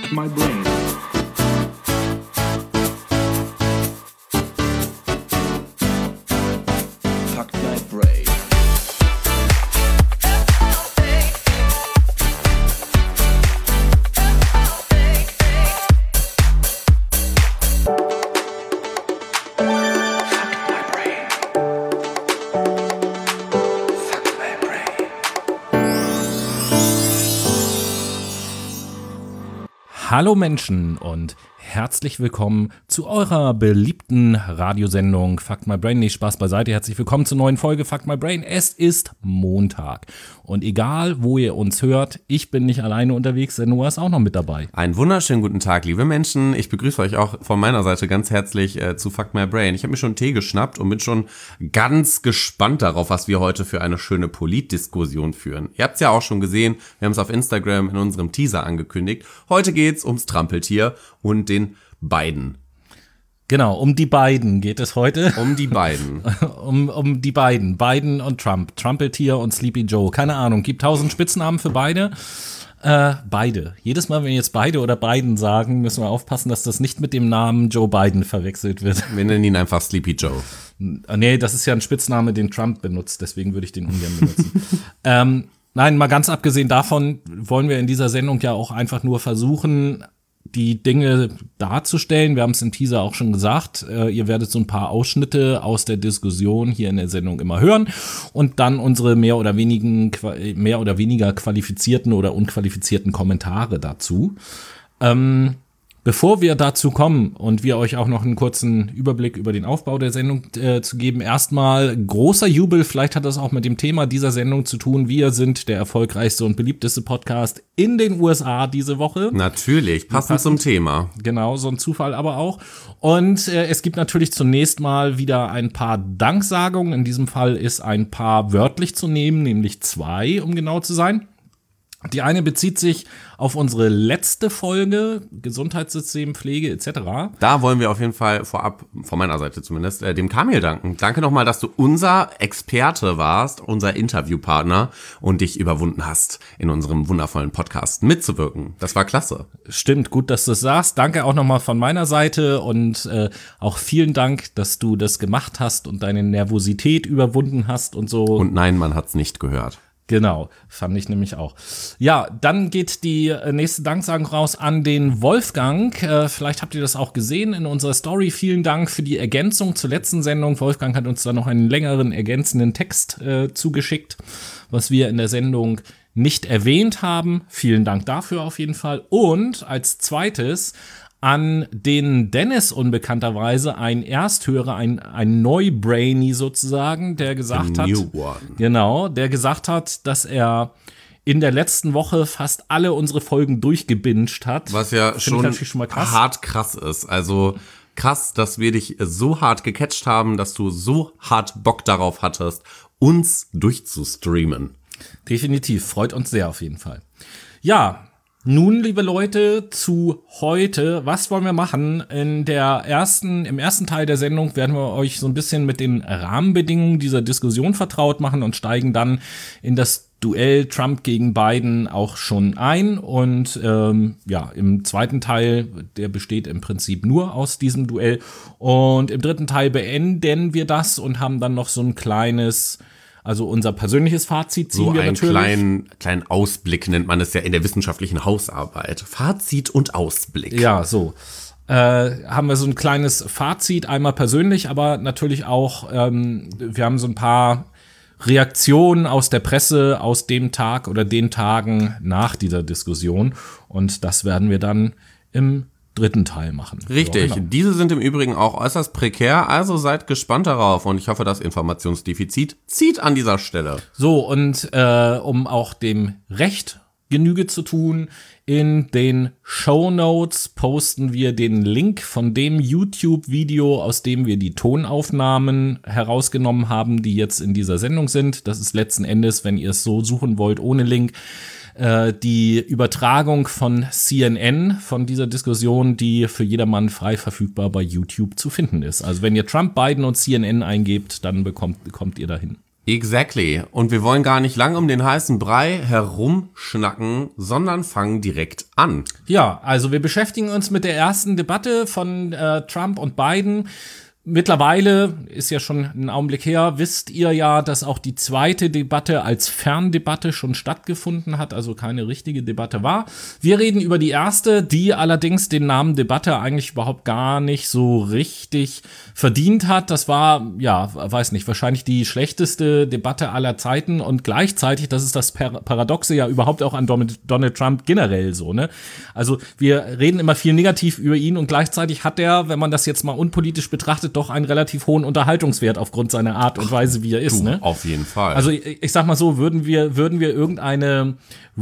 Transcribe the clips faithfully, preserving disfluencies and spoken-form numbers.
Fuck my brain. Fuck my brain. Hallo Menschen und herzlich willkommen zu eurer beliebten Radiosendung Fuck My Brain. Nee, Spaß beiseite, herzlich willkommen zur neuen Folge Fuck My Brain. Es ist Montag und egal, wo ihr uns hört, ich bin nicht alleine unterwegs, der Noah ist auch noch mit dabei. Einen wunderschönen guten Tag, liebe Menschen. Ich begrüße euch auch von meiner Seite ganz herzlich äh, zu Fuck My Brain. Ich habe mir schon Tee geschnappt und bin schon ganz gespannt darauf, was wir heute für eine schöne Politdiskussion führen. Ihr habt es ja auch schon gesehen, wir haben es auf Instagram in unserem Teaser angekündigt. Heute geht's ums Trampeltier und den Biden. Genau, um die beiden geht es heute. Um die beiden. um, um die beiden. Biden und Trump. Trampeltier und Sleepy Joe. Keine Ahnung, gibt tausend Spitznamen für beide. Äh, beide. Jedes Mal, wenn wir jetzt beide oder Biden sagen, müssen wir aufpassen, dass das nicht mit dem Namen Joe Biden verwechselt wird. Wir nennen ihn einfach Sleepy Joe. Nee, das ist ja ein Spitzname, den Trump benutzt, deswegen würde ich den ungern benutzen. ähm, nein, mal ganz abgesehen davon wollen wir in dieser Sendung ja auch einfach nur versuchen, die Dinge darzustellen. Wir haben es im Teaser auch schon gesagt. Äh, ihr werdet so ein paar Ausschnitte aus der Diskussion hier in der Sendung immer hören und dann unsere mehr oder wenigen, mehr oder weniger qualifizierten oder unqualifizierten Kommentare dazu. Ähm, Bevor wir dazu kommen und wir euch auch noch einen kurzen Überblick über den Aufbau der Sendung äh, zu geben, erstmal großer Jubel, vielleicht hat das auch mit dem Thema dieser Sendung zu tun. Wir sind der erfolgreichste und beliebteste Podcast in den U S A diese Woche. Natürlich, passend, passend zum Thema. Genau, so ein Zufall aber auch. Und äh, es gibt natürlich zunächst mal wieder ein paar Danksagungen. In diesem Fall ist ein paar wörtlich zu nehmen, nämlich zwei, um genau zu sein. Die eine bezieht sich auf unsere letzte Folge, Gesundheitssystempflege et cetera. Da wollen wir auf jeden Fall vorab, von meiner Seite zumindest, äh, dem Kamil danken. Danke nochmal, dass du unser Experte warst, unser Interviewpartner und dich überwunden hast, in unserem wundervollen Podcast mitzuwirken. Das war klasse. Stimmt, gut, dass du es sagst. Danke auch nochmal von meiner Seite und äh, auch vielen Dank, dass du das gemacht hast und deine Nervosität überwunden hast und so. Und nein, man hat's nicht gehört. Genau, fand ich nämlich auch. Ja, dann geht die nächste Danksagung raus an den Wolfgang. Äh, vielleicht habt ihr das auch gesehen in unserer Story. Vielen Dank für die Ergänzung zur letzten Sendung. Wolfgang hat uns da noch einen längeren ergänzenden Text äh, zugeschickt, was wir in der Sendung nicht erwähnt haben. Vielen Dank dafür auf jeden Fall. Und als zweites an den Dennis unbekannterweise, ein Ersthörer, ein, ein Neubrainy sozusagen, der gesagt hat, genau, der gesagt hat, dass er in der letzten Woche fast alle unsere Folgen durchgebinged hat. Was ja schon, schon mal krass. hart krass ist. Also krass, dass wir dich so hart gecatcht haben, dass du so hart Bock darauf hattest, uns durchzustreamen. Definitiv, freut uns sehr auf jeden Fall. Ja, nun, liebe Leute, zu heute. Was wollen wir machen? In der ersten, im ersten Teil der Sendung werden wir euch so ein bisschen mit den Rahmenbedingungen dieser Diskussion vertraut machen und steigen dann in das Duell Trump gegen Biden auch schon ein. Und ähm, ja, im zweiten Teil, der besteht im Prinzip nur aus diesem Duell. Und im dritten Teil beenden wir das und haben dann noch so ein kleines, also unser persönliches Fazit ziehen so wir natürlich. So einen kleinen, kleinen Ausblick nennt man es ja in der wissenschaftlichen Hausarbeit. Fazit und Ausblick. Ja, so. Äh, haben wir so ein kleines Fazit, einmal persönlich, aber natürlich auch, ähm, wir haben so ein paar Reaktionen aus der Presse aus dem Tag oder den Tagen nach dieser Diskussion. Und das werden wir dann im dritten Teil machen. Richtig, so, genau. Diese sind im Übrigen auch äußerst prekär, also seid gespannt darauf und ich hoffe, das Informationsdefizit zieht an dieser Stelle. So, und äh, um auch dem Recht Genüge zu tun, in den Shownotes posten wir den Link von dem YouTube-Video, aus dem wir die Tonaufnahmen herausgenommen haben, die jetzt in dieser Sendung sind. Das ist letzten Endes, wenn ihr es so suchen wollt, ohne Link, die Übertragung von C N N, von dieser Diskussion, die für jedermann frei verfügbar bei YouTube zu finden ist. Also wenn ihr Trump, Biden und C N N eingebt, dann bekommt, kommt ihr dahin. Exactly. Und wir wollen gar nicht lang um den heißen Brei herumschnacken, sondern fangen direkt an. Ja, also wir beschäftigen uns mit der ersten Debatte von äh, Trump und Biden. Mittlerweile, ist ja schon ein Augenblick her, wisst ihr ja, dass auch die zweite Debatte als Ferndebatte schon stattgefunden hat, also keine richtige Debatte war. Wir reden über die erste, die allerdings den Namen Debatte eigentlich überhaupt gar nicht so richtig verdient hat. Das war, ja, weiß nicht, wahrscheinlich die schlechteste Debatte aller Zeiten und gleichzeitig, das ist das Paradoxe ja überhaupt auch an Donald Trump generell so, ne? Also wir reden immer viel negativ über ihn und gleichzeitig hat er, wenn man das jetzt mal unpolitisch betrachtet, doch einen relativ hohen Unterhaltungswert aufgrund seiner Art und Weise, wie er ist, du, ne? Auf jeden Fall. Also ich, ich sag mal so, würden wir würden wir irgendeine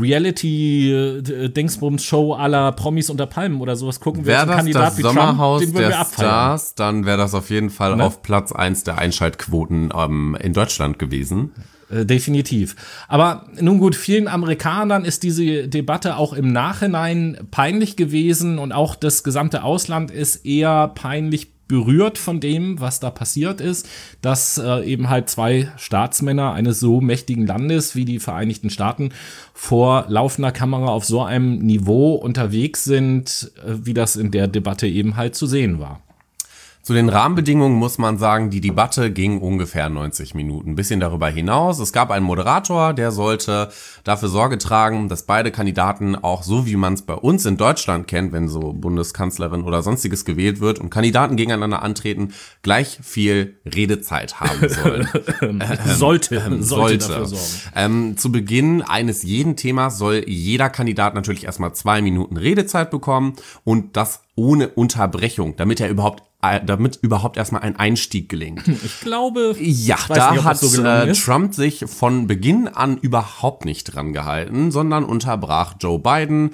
Reality-Dingsbums-Show à la Promis unter Palmen oder sowas gucken, wäre das Kandidat das wie Sommerhaus Trump, den würden wir der abfeiern. Stars, dann wäre das auf jeden Fall Ne? auf Platz eins der Einschaltquoten ähm, in Deutschland gewesen. Äh, definitiv. Aber nun gut, vielen Amerikanern ist diese Debatte auch im Nachhinein peinlich gewesen und auch das gesamte Ausland ist eher peinlich berührt von dem, was da passiert ist, dass äh, eben halt zwei Staatsmänner eines so mächtigen Landes wie die Vereinigten Staaten vor laufender Kamera auf so einem Niveau unterwegs sind, äh, wie das in der Debatte eben halt zu sehen war. Zu den Rahmenbedingungen muss man sagen, die Debatte ging ungefähr neunzig Minuten. Ein bisschen darüber hinaus. Es gab einen Moderator, der sollte dafür Sorge tragen, dass beide Kandidaten auch so, wie man es bei uns in Deutschland kennt, wenn so Bundeskanzlerin oder sonstiges gewählt wird und Kandidaten gegeneinander antreten, gleich viel Redezeit haben sollen. ähm, sollte, ähm, sollte, sollte. dafür sorgen. Ähm, zu Beginn eines jeden Themas soll jeder Kandidat natürlich erstmal zwei Minuten Redezeit bekommen und das ohne Unterbrechung, damit er überhaupt damit überhaupt erstmal ein Einstieg gelingt. Ich glaube, ja, ich weiß da nicht, ob hat das so gelungen äh, ist. Trump sich von Beginn an überhaupt nicht dran gehalten, sondern unterbrach Joe Biden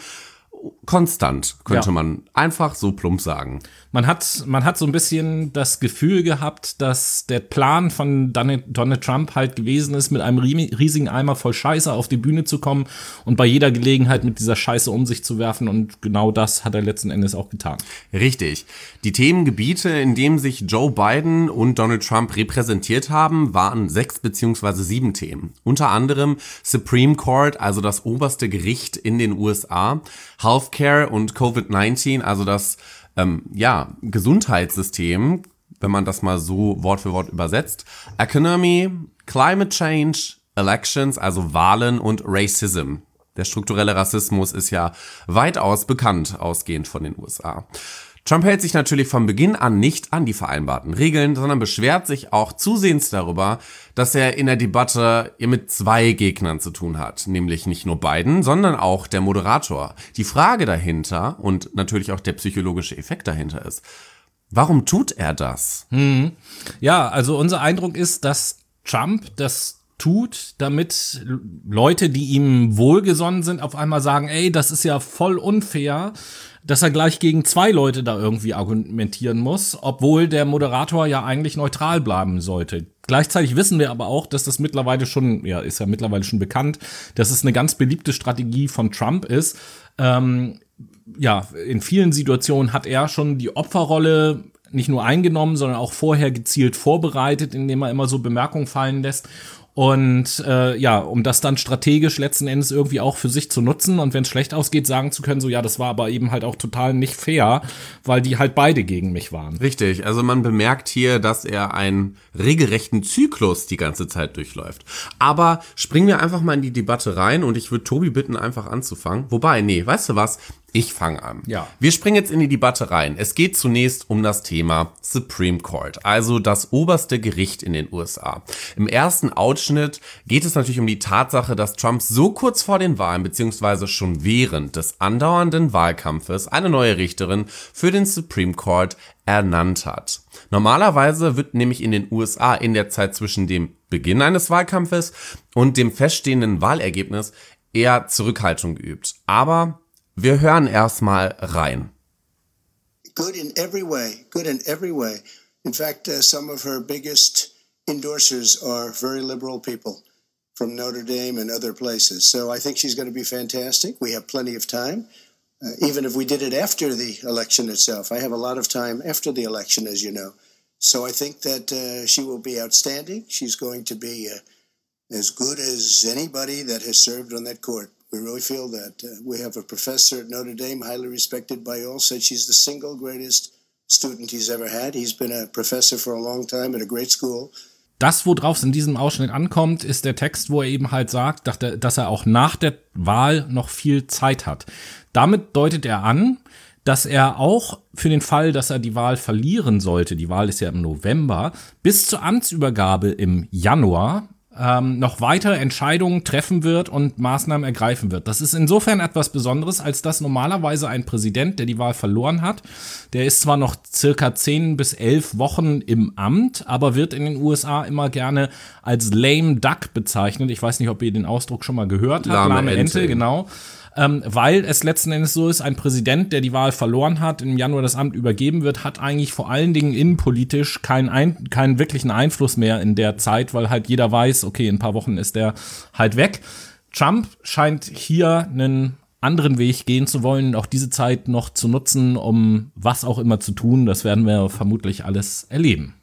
konstant, könnte Ja. man einfach so plump sagen. Man hat, man hat so ein bisschen das Gefühl gehabt, dass der Plan von Donald, Donald Trump halt gewesen ist, mit einem riesigen Eimer voll Scheiße auf die Bühne zu kommen und bei jeder Gelegenheit mit dieser Scheiße um sich zu werfen. Und genau das hat er letzten Endes auch getan. Richtig. Die Themengebiete, in denen sich Joe Biden und Donald Trump repräsentiert haben, waren sechs beziehungsweise sieben Themen. Unter anderem Supreme Court, also das oberste Gericht in den U S A, Healthcare und Covid neunzehn, also das ähm, ja, Gesundheitssystem, wenn man das mal so Wort für Wort übersetzt, Economy, Climate Change, Elections, also Wahlen und Racism. Der strukturelle Rassismus ist ja weitaus bekannt, ausgehend von den U S A. Trump hält sich natürlich von Beginn an nicht an die vereinbarten Regeln, sondern beschwert sich auch zusehends darüber, dass er in der Debatte mit zwei Gegnern zu tun hat, nämlich nicht nur Biden, sondern auch der Moderator. Die Frage dahinter und natürlich auch der psychologische Effekt dahinter ist, warum tut er das? Hm. Ja, also unser Eindruck ist, dass Trump das tut, damit Leute, die ihm wohlgesonnen sind, auf einmal sagen, ey, das ist ja voll unfair, dass er gleich gegen zwei Leute da irgendwie argumentieren muss, obwohl der Moderator ja eigentlich neutral bleiben sollte. Gleichzeitig wissen wir aber auch, dass das mittlerweile schon, ja, ist ja mittlerweile schon bekannt, dass es eine ganz beliebte Strategie von Trump ist. Ähm, ja, in vielen Situationen hat er schon die Opferrolle nicht nur eingenommen, sondern auch vorher gezielt vorbereitet, indem er immer so Bemerkungen fallen lässt. Und äh, ja, um das dann strategisch letzten Endes irgendwie auch für sich zu nutzen und wenn es schlecht ausgeht, sagen zu können, so ja, das war aber eben halt auch total nicht fair, weil die halt beide gegen mich waren. Richtig, also man bemerkt hier, dass er einen regelrechten Zyklus die ganze Zeit durchläuft. Aber springen wir einfach mal in die Debatte rein und ich würde Tobi bitten, einfach anzufangen. Wobei, nee, weißt du was? Ich fange an. Ja. Wir springen jetzt in die Debatte rein. Es geht zunächst um das Thema Supreme Court, also das oberste Gericht in den U S A. Im ersten Ausschnitt geht es natürlich um die Tatsache, dass Trump so kurz vor den Wahlen beziehungsweise schon während des andauernden Wahlkampfes eine neue Richterin für den Supreme Court ernannt hat. Normalerweise wird nämlich in den U S A in der Zeit zwischen dem Beginn eines Wahlkampfes und dem feststehenden Wahlergebnis eher Zurückhaltung geübt. Aber wir hören erstmal rein. Good in every way, good in every way. In fact, uh, some of her biggest endorsers are very liberal people from Notre Dame and other places. So I think she's going to be fantastic. We have plenty of time, uh, even if we did it after the election itself. I have a lot of time after the election, as you know. So I think that uh, she will be outstanding. She's going to be uh, as good as anybody that has served on that court. We really feel that. Uh, we have a professor at Notre Dame, highly respected by all, said she's the single greatest student he's ever had. He's been a professor for a long time at a great school. Das, worauf es in diesem Ausschnitt ankommt, ist der Text, wo er eben halt sagt, dass er auch nach der Wahl noch viel Zeit hat. Damit deutet er an, dass er auch für den Fall, dass er die Wahl verlieren sollte, die Wahl ist ja im November, bis zur Amtsübergabe im Januar ähm, noch weitere Entscheidungen treffen wird und Maßnahmen ergreifen wird. Das ist insofern etwas Besonderes, als dass normalerweise ein Präsident, der die Wahl verloren hat, der ist zwar noch circa zehn bis elf Wochen im Amt, aber wird in den U S A immer gerne als lame duck bezeichnet. Ich weiß nicht, ob ihr den Ausdruck schon mal gehört habt. Lahme, Lahme Ente, Ente, genau. Ähm, weil es letzten Endes so ist, ein Präsident, der die Wahl verloren hat, im Januar das Amt übergeben wird, hat eigentlich vor allen Dingen innenpolitisch keinen, ein, keinen wirklichen Einfluss mehr in der Zeit, weil halt jeder weiß, okay, in ein paar Wochen ist der halt weg. Trump scheint hier einen anderen Weg gehen zu wollen, auch diese Zeit noch zu nutzen, um was auch immer zu tun. Das werden wir vermutlich alles erleben.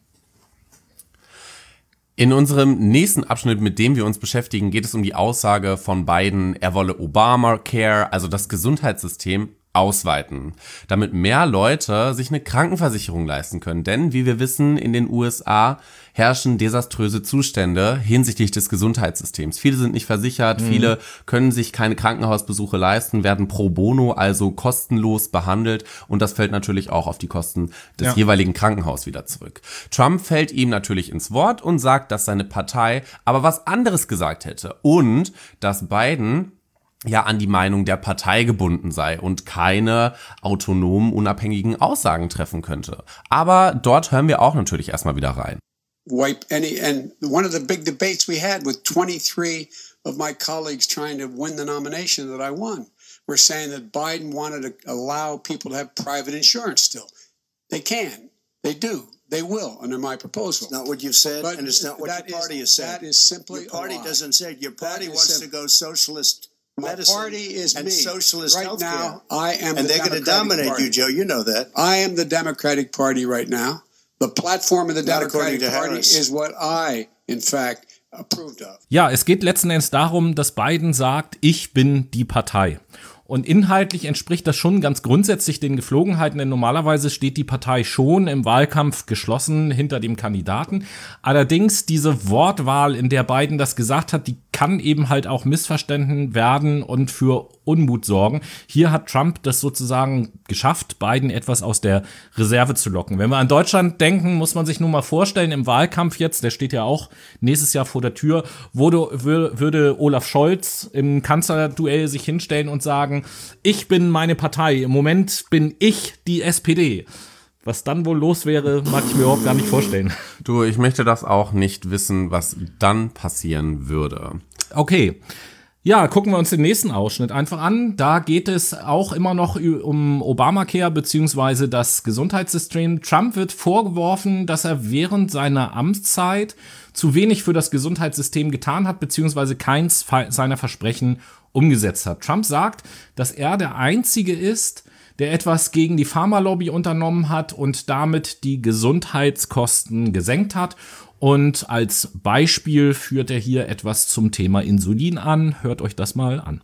In unserem nächsten Abschnitt, mit dem wir uns beschäftigen, geht es um die Aussage von Biden, er wolle Obamacare, also das Gesundheitssystem, ausweiten, damit mehr Leute sich eine Krankenversicherung leisten können. Denn, wie wir wissen, in den U S A herrschen desaströse Zustände hinsichtlich des Gesundheitssystems. Viele sind nicht versichert, mhm. viele können sich keine Krankenhausbesuche leisten, werden pro bono, also kostenlos behandelt. Und das fällt natürlich auch auf die Kosten des ja. jeweiligen Krankenhauses wieder zurück. Trump fällt ihm natürlich ins Wort und sagt, dass seine Partei aber was anderes gesagt hätte. Und dass Biden ja an die Meinung der Partei gebunden sei und keine autonomen, unabhängigen Aussagen treffen könnte. Aber dort hören wir auch natürlich erstmal wieder rein. Wipe any, and one of the big debates we had with twenty-three of my colleagues trying to win the nomination that I won were saying that Biden wanted to allow people to have private insurance still. They can. They do. They will under my proposal. It's not what you've said, but and it's not what your party is, has said. That is simply Your party a lie. doesn't say it. Your party That wants to go socialist medicine. My party is and me. socialist right healthcare. now, I am and the they're going to Democratic dominate Party. you, Joe. You know that. I am the Democratic Party right now. The platform of the Not Democratic Party Harris. is what I, in fact, approved of. Ja, es geht letzten Endes darum, dass Biden sagt, ich bin die Partei. Und inhaltlich entspricht das schon ganz grundsätzlich den Geflogenheiten, denn normalerweise steht die Partei schon im Wahlkampf geschlossen hinter dem Kandidaten. Allerdings diese Wortwahl, in der Biden das gesagt hat, die kann eben halt auch missverstanden werden und für Unmut sorgen. Hier hat Trump das sozusagen geschafft, Biden etwas aus der Reserve zu locken. Wenn wir an Deutschland denken, muss man sich nun mal vorstellen, im Wahlkampf jetzt, der steht ja auch nächstes Jahr vor der Tür, würde, würde Olaf Scholz im Kanzlerduell sich hinstellen und sagen, ich bin meine Partei, im Moment bin ich die S P D. Was dann wohl los wäre, mag ich mir überhaupt gar nicht vorstellen. Du, ich möchte das auch nicht wissen, was dann passieren würde. Okay. Ja, gucken wir uns den nächsten Ausschnitt einfach an. Da geht es auch immer noch um Obamacare beziehungsweise das Gesundheitssystem. Trump wird vorgeworfen, dass er während seiner Amtszeit zu wenig für das Gesundheitssystem getan hat, beziehungsweise keins seiner Versprechen umgesetzt hat. Trump sagt, dass er der Einzige ist, der etwas gegen die Pharmalobby unternommen hat und damit die Gesundheitskosten gesenkt hat. Und als Beispiel führt er hier etwas zum Thema Insulin an. Hört euch das mal an.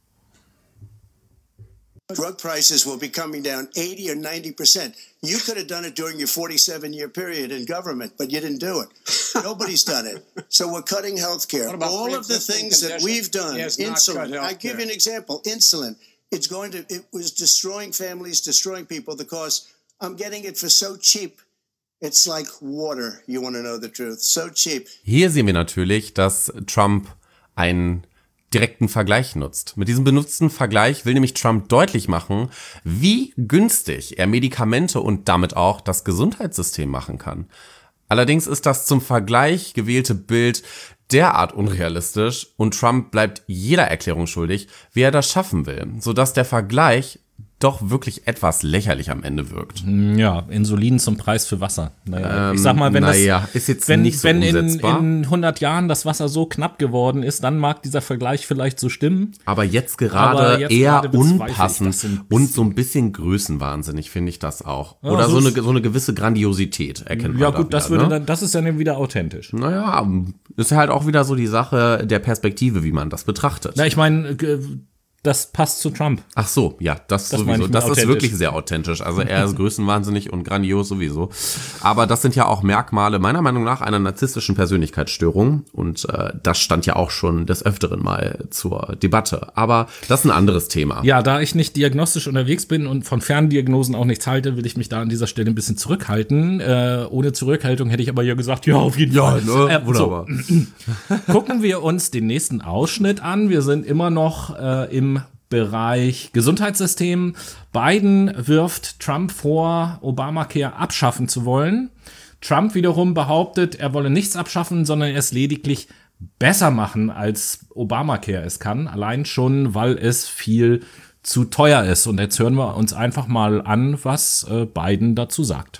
Drug prices will be coming down eighty or ninety percent. You could have done it during your forty-seven year period in government, but you didn't do it. Nobody's done it. So we're cutting health care. All of the things that we've done, insulin. I give you an example, insulin. It's going to, it was destroying families, destroying people because I'm getting it for so cheap. It's like water, you want to know the truth. So cheap. Hier sehen wir natürlich, dass Trump einen direkten Vergleich nutzt. Mit diesem benutzten Vergleich will nämlich Trump deutlich machen, wie günstig er Medikamente und damit auch das Gesundheitssystem machen kann. Allerdings ist das zum Vergleich gewählte Bild derart unrealistisch und Trump bleibt jeder Erklärung schuldig, wie er das schaffen will, sodass der Vergleich doch wirklich etwas lächerlich am Ende wirkt. Ja, Insulin zum Preis für Wasser. Naja, ähm, ich sag mal, wenn naja, das, ist jetzt wenn, nicht so wenn in, umsetzbar. in hundert Jahren das Wasser so knapp geworden ist, dann mag dieser Vergleich vielleicht so stimmen. Aber jetzt gerade Aber jetzt eher gerade unpassend ich, so und so ein bisschen größenwahnsinnig, finde ich das auch. Oder ja, so, so, eine, so eine gewisse Grandiosität erkennt man ja, da gut, wieder, das würde ne? dann, das ist dann wieder authentisch. Naja, ist halt auch wieder so die Sache der Perspektive, wie man das betrachtet. Na, ich meine, das passt zu Trump. Ach so, ja, das, das sowieso. Das ist wirklich sehr authentisch. Also er ist größenwahnsinnig und grandios sowieso. Aber das sind ja auch Merkmale meiner Meinung nach einer narzisstischen Persönlichkeitsstörung. Und äh, das stand ja auch schon des Öfteren mal zur Debatte. Aber das ist ein anderes Thema. Ja, da ich nicht diagnostisch unterwegs bin und von Ferndiagnosen auch nichts halte, will ich mich da an dieser Stelle ein bisschen zurückhalten. Äh, ohne Zurückhaltung hätte ich aber ja gesagt, ja, auf jeden Fall. Ne? Äh, Wunderbar. So. Gucken wir uns den nächsten Ausschnitt an. Wir sind immer noch äh, im Bereich Gesundheitssystem. Biden wirft Trump vor, Obamacare abschaffen zu wollen. Trump wiederum behauptet, er wolle nichts abschaffen, sondern es lediglich besser machen, als Obamacare es kann. Allein schon, weil es viel zu teuer ist. Und jetzt hören wir uns einfach mal an, was äh, Biden dazu sagt.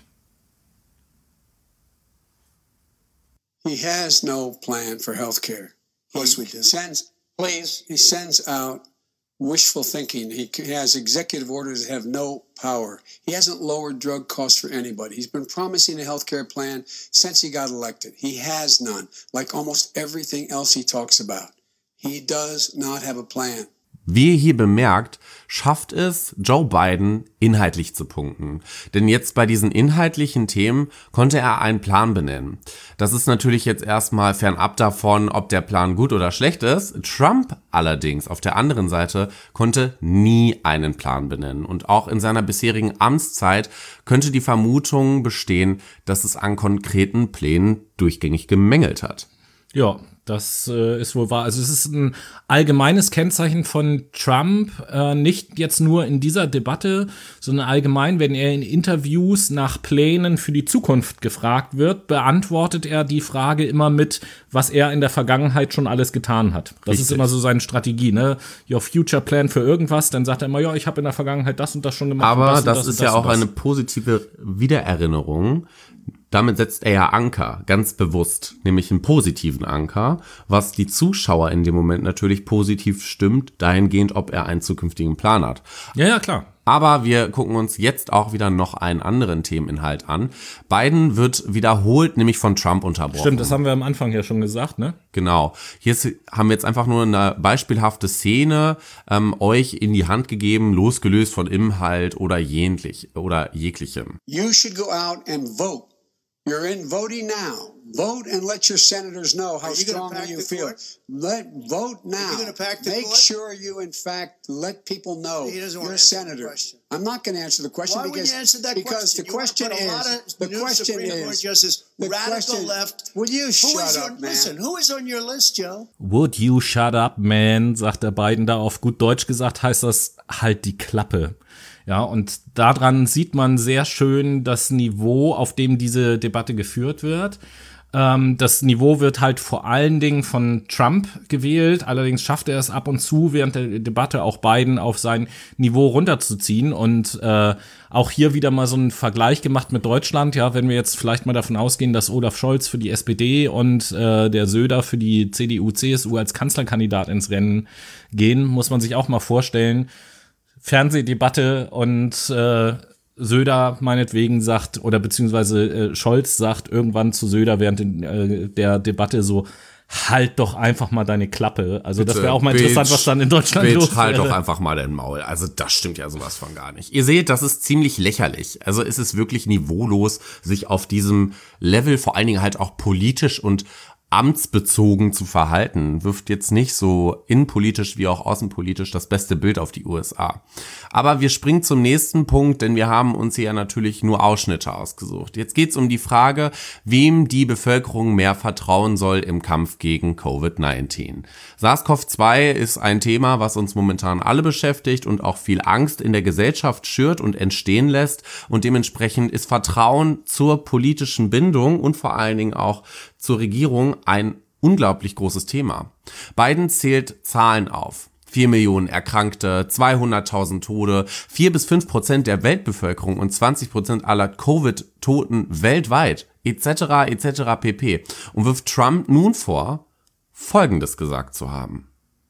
He has no plan for healthcare. Of course we do. Sends, please, he sends out wishful thinking. He has executive orders that have no power. He hasn't lowered drug costs for anybody. He's been promising a health care plan since he got elected. He has none, like almost everything else he talks about. He does not have a plan. Wie ihr hier bemerkt, schafft es Joe Biden, inhaltlich zu punkten. Denn jetzt bei diesen inhaltlichen Themen konnte er einen Plan benennen. Das ist natürlich jetzt erstmal fernab davon, ob der Plan gut oder schlecht ist. Trump allerdings auf der anderen Seite konnte nie einen Plan benennen. Und auch in seiner bisherigen Amtszeit könnte die Vermutung bestehen, dass es an konkreten Plänen durchgängig gemängelt hat. Ja, das äh, ist wohl wahr. Also es ist ein allgemeines Kennzeichen von Trump, äh, nicht jetzt nur in dieser Debatte, sondern allgemein, wenn er in Interviews nach Plänen für die Zukunft gefragt wird, beantwortet er die Frage immer mit, was er in der Vergangenheit schon alles getan hat. Das Richtig. ist immer so seine Strategie, ne? Your future plan für irgendwas, dann sagt er immer, ja, ich habe in der Vergangenheit das und das schon gemacht. Aber das, das, das ist das ja auch das. eine positive Wiedererinnerung. Damit setzt er ja Anker, ganz bewusst, nämlich einen positiven Anker, was die Zuschauer in dem Moment natürlich positiv stimmt, dahingehend, ob er einen zukünftigen Plan hat. Ja, ja, klar. Aber wir gucken uns jetzt auch wieder noch einen anderen Themeninhalt an. Biden wird wiederholt nämlich von Trump unterbrochen. Stimmt, das haben wir am Anfang ja schon gesagt, ne? Genau. Hier ist, haben wir jetzt einfach nur eine beispielhafte Szene ähm, euch in die Hand gegeben, losgelöst von Inhalt oder jentlich oder jeglichem. You should go out and vote. You're in voting now. Vote and let your senators know how Are you gonna strongly pack you the feel. court? Let vote now. Are you gonna pack the Make court? sure you, in fact, let people know He doesn't you're wanna a answer the senator. question. I'm not going to answer the question Why because would you answer that because question? the question you wanna put a is lot of the new question Supreme Court is justice, the radical question, left. Will you Who shut is up, your, man? listen, who is on your list, Joe? Would you shut up, man, sagt der Biden da. Auf gut Deutsch gesagt heißt das, halt die Klappe. Ja, und daran sieht man sehr schön das Niveau, auf dem diese Debatte geführt wird. Ähm, das Niveau wird halt vor allen Dingen von Trump gewählt. Allerdings schafft er es ab und zu während der Debatte auch Biden auf sein Niveau runterzuziehen. Und äh, auch hier wieder mal so einen Vergleich gemacht mit Deutschland. Ja, wenn wir jetzt vielleicht mal davon ausgehen, dass Olaf Scholz für die S P D und äh, der Söder für die C D U C S U als Kanzlerkandidat ins Rennen gehen, muss man sich auch mal vorstellen, Fernsehdebatte und äh, Söder meinetwegen sagt, oder beziehungsweise äh, Scholz sagt irgendwann zu Söder während in, äh, der Debatte so, halt doch einfach mal deine Klappe. Also Bitte, das wäre auch mal interessant, Bitch, was dann in Deutschland Bitch, los wäre. halt doch einfach mal dein Maul. Also das stimmt ja sowas von gar nicht. Ihr seht, das ist ziemlich lächerlich. Also es ist wirklich niveaulos, sich auf diesem Level vor allen Dingen halt auch politisch und amtsbezogen zu verhalten, wirft jetzt nicht so innenpolitisch wie auch außenpolitisch das beste Bild auf die U S A. Aber wir springen zum nächsten Punkt, denn wir haben uns hier natürlich nur Ausschnitte ausgesucht. Jetzt geht es um die Frage, wem die Bevölkerung mehr vertrauen soll im Kampf gegen Covid neunzehn. SARS-CoV zwei ist ein Thema, was uns momentan alle beschäftigt und auch viel Angst in der Gesellschaft schürt und entstehen lässt. Und dementsprechend ist Vertrauen zur politischen Bindung und vor allen Dingen auch zur Regierung ein unglaublich großes Thema. Biden zählt Zahlen auf. vier Millionen Erkrankte, zweihunderttausend Tote, vier bis fünf Prozent der Weltbevölkerung und zwanzig Prozent aller Covid-Toten weltweit, et cetera et cetera pp. Und wirft Trump nun vor, Folgendes gesagt zu haben.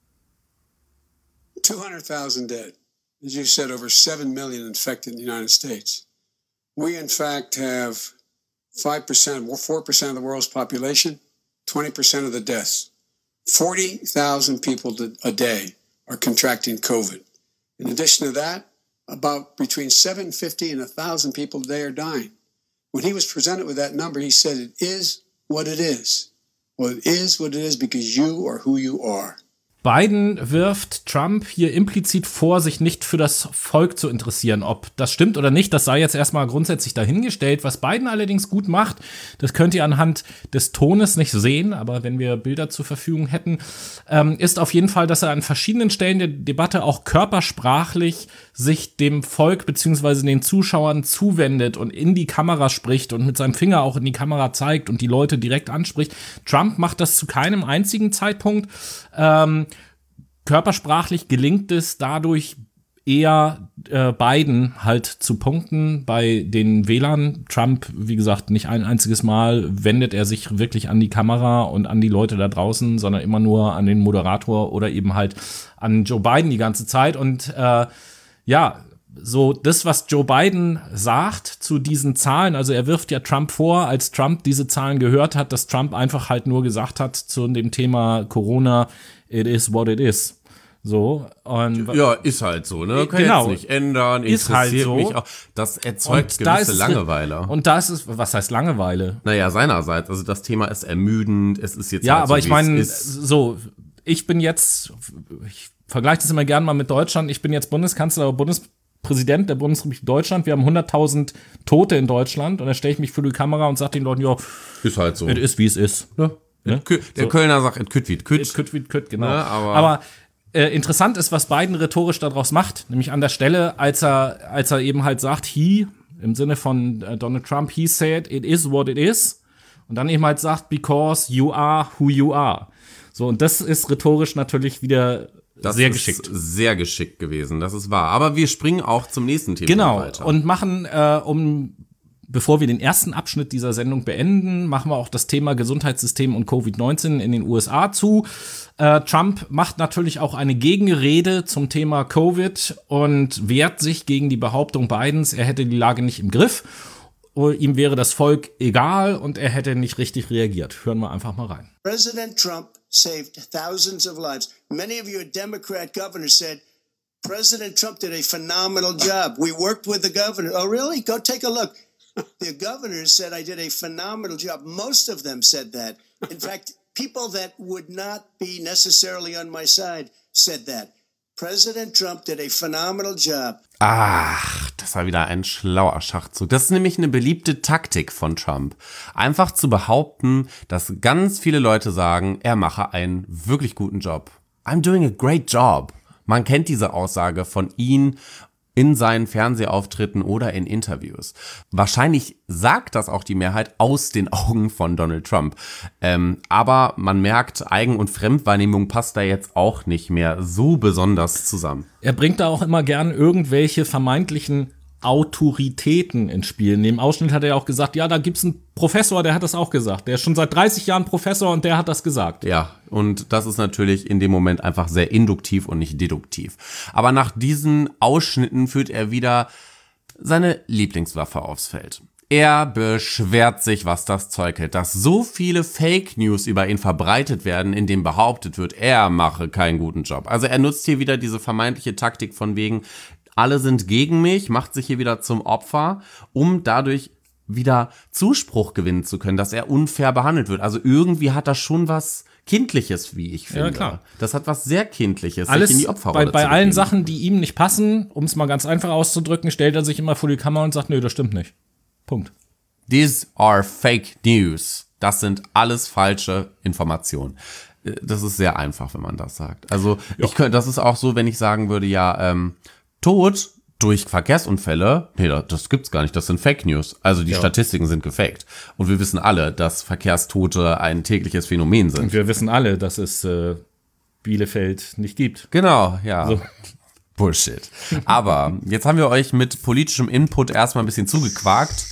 two hundred thousand dead. As you said, over seven million infected in the United States. We, in fact, have five percent, four percent of the world's population, twenty percent of the deaths. forty thousand people a day are contracting COVID. In addition to that, about between seven hundred fifty and one thousand people a day are dying. When he was presented with that number, he said, it is what it is. Well, it is what it is because you are who you are. Biden wirft Trump hier implizit vor, sich nicht für das Volk zu interessieren. Ob das stimmt oder nicht, das sei jetzt erstmal grundsätzlich dahingestellt. Was Biden allerdings gut macht, das könnt ihr anhand des Tones nicht sehen, aber wenn wir Bilder zur Verfügung hätten, ähm, ist auf jeden Fall, dass er an verschiedenen Stellen der Debatte auch körpersprachlich sich dem Volk bzw. den Zuschauern zuwendet und in die Kamera spricht und mit seinem Finger auch in die Kamera zeigt und die Leute direkt anspricht. Trump macht das zu keinem einzigen Zeitpunkt. Ähm, Körpersprachlich gelingt es dadurch eher äh, Biden halt zu punkten bei den Wählern. Trump, wie gesagt, nicht ein einziges Mal wendet er sich wirklich an die Kamera und an die Leute da draußen, sondern immer nur an den Moderator oder eben halt an Joe Biden die ganze Zeit. Und äh, ja, so das, was Joe Biden sagt zu diesen Zahlen, also er wirft ja Trump vor, als Trump diese Zahlen gehört hat, dass Trump einfach halt nur gesagt hat zu dem Thema Corona, it is what it is. So, und ja, ist halt so, ne? Kann genau. jetzt nicht ändern, ist halt so. Mich auch. Das erzeugt und gewisse da ist Langeweile. Es, und das ist, was heißt Langeweile? Naja, seinerseits, also das Thema ist ermüdend, es ist jetzt Ja, halt aber so, ich meine, es ist. so, ich bin jetzt, ich vergleiche das immer gerne mal mit Deutschland, ich bin jetzt Bundeskanzler, Bundespräsident der Bundesrepublik Deutschland, wir haben hunderttausend Tote in Deutschland und da stelle ich mich vor die Kamera und sage den Leuten, ja, ist halt so. Es ist, wie es ist. Ja. Ne? Der so. Kölner sagt, et kütt wie et kütt. Et kütt wie et kütt, genau. Ja, aber aber äh, interessant ist, was Biden rhetorisch daraus macht, nämlich an der Stelle, als er, als er eben halt sagt, he, im Sinne von äh, Donald Trump, he said, it is what it is. Und dann eben halt sagt, because you are who you are. So, und das ist rhetorisch natürlich wieder das sehr ist geschickt. Sehr geschickt gewesen, das ist wahr. Aber wir springen auch zum nächsten Thema genau, weiter. Genau, und machen, äh, um bevor wir den ersten Abschnitt dieser Sendung beenden, machen wir auch das Thema Gesundheitssystem und Covid neunzehn in den U S A zu. Äh, Trump macht natürlich auch eine Gegenrede zum Thema Covid und wehrt sich gegen die Behauptung Bidens, er hätte die Lage nicht im Griff. Ihm wäre das Volk egal und er hätte nicht richtig reagiert. Hören wir einfach mal rein. President Trump saved thousands of lives. Many of your Democrat governors said, President Trump did a phenomenal job. We worked with the governor. Oh, really? Go take a look. The governors said I did a phenomenal job. Most of them said that. In fact, people that would not be necessarily on my side said that. President Trump did a phenomenal job. Ach, das war wieder ein schlauer Schachzug. Das ist nämlich eine beliebte Taktik von Trump. Einfach zu behaupten, dass ganz viele Leute sagen, er mache einen wirklich guten Job. I'm doing a great job. Man kennt diese Aussage von ihm in seinen Fernsehauftritten oder in Interviews. Wahrscheinlich sagt das auch die Mehrheit aus den Augen von Donald Trump. Ähm, aber man merkt, Eigen- und Fremdwahrnehmung passt da jetzt auch nicht mehr so besonders zusammen. Er bringt da auch immer gern irgendwelche vermeintlichen Autoritäten ins Spiel. In dem Ausschnitt hat er auch gesagt, ja, da gibt's einen Professor, der hat das auch gesagt. Der ist schon seit dreißig Jahren Professor und der hat das gesagt. Ja, und das ist natürlich in dem Moment einfach sehr induktiv und nicht deduktiv. Aber nach diesen Ausschnitten führt er wieder seine Lieblingswaffe aufs Feld. Er beschwert sich, was das Zeug hält, dass so viele Fake News über ihn verbreitet werden, in dem behauptet wird, er mache keinen guten Job. Also er nutzt hier wieder diese vermeintliche Taktik von wegen, alle sind gegen mich, macht sich hier wieder zum Opfer, um dadurch wieder Zuspruch gewinnen zu können, dass er unfair behandelt wird. Also irgendwie hat das schon was Kindliches, wie ich finde. Ja, klar. Das hat was sehr Kindliches, Alles sich in die Opferrolle bei, bei zu allen begeben. Sachen, die ihm nicht passen, um es mal ganz einfach auszudrücken, stellt er sich immer vor die Kamera und sagt, nö, das stimmt nicht. Punkt. These are fake news. Das sind alles falsche Informationen. Das ist sehr einfach, wenn man das sagt. Also Ja. ich könnte, das ist auch so, wenn ich sagen würde, ja, ähm, Tod durch Verkehrsunfälle, nee, das gibt's gar nicht, das sind Fake News. Also die Ja. Statistiken sind gefaked. Und wir wissen alle, dass Verkehrstote ein tägliches Phänomen sind. Und wir wissen alle, dass es äh, Bielefeld nicht gibt. Genau, ja. So. Bullshit. Aber jetzt haben wir euch mit politischem Input erstmal ein bisschen zugequakt.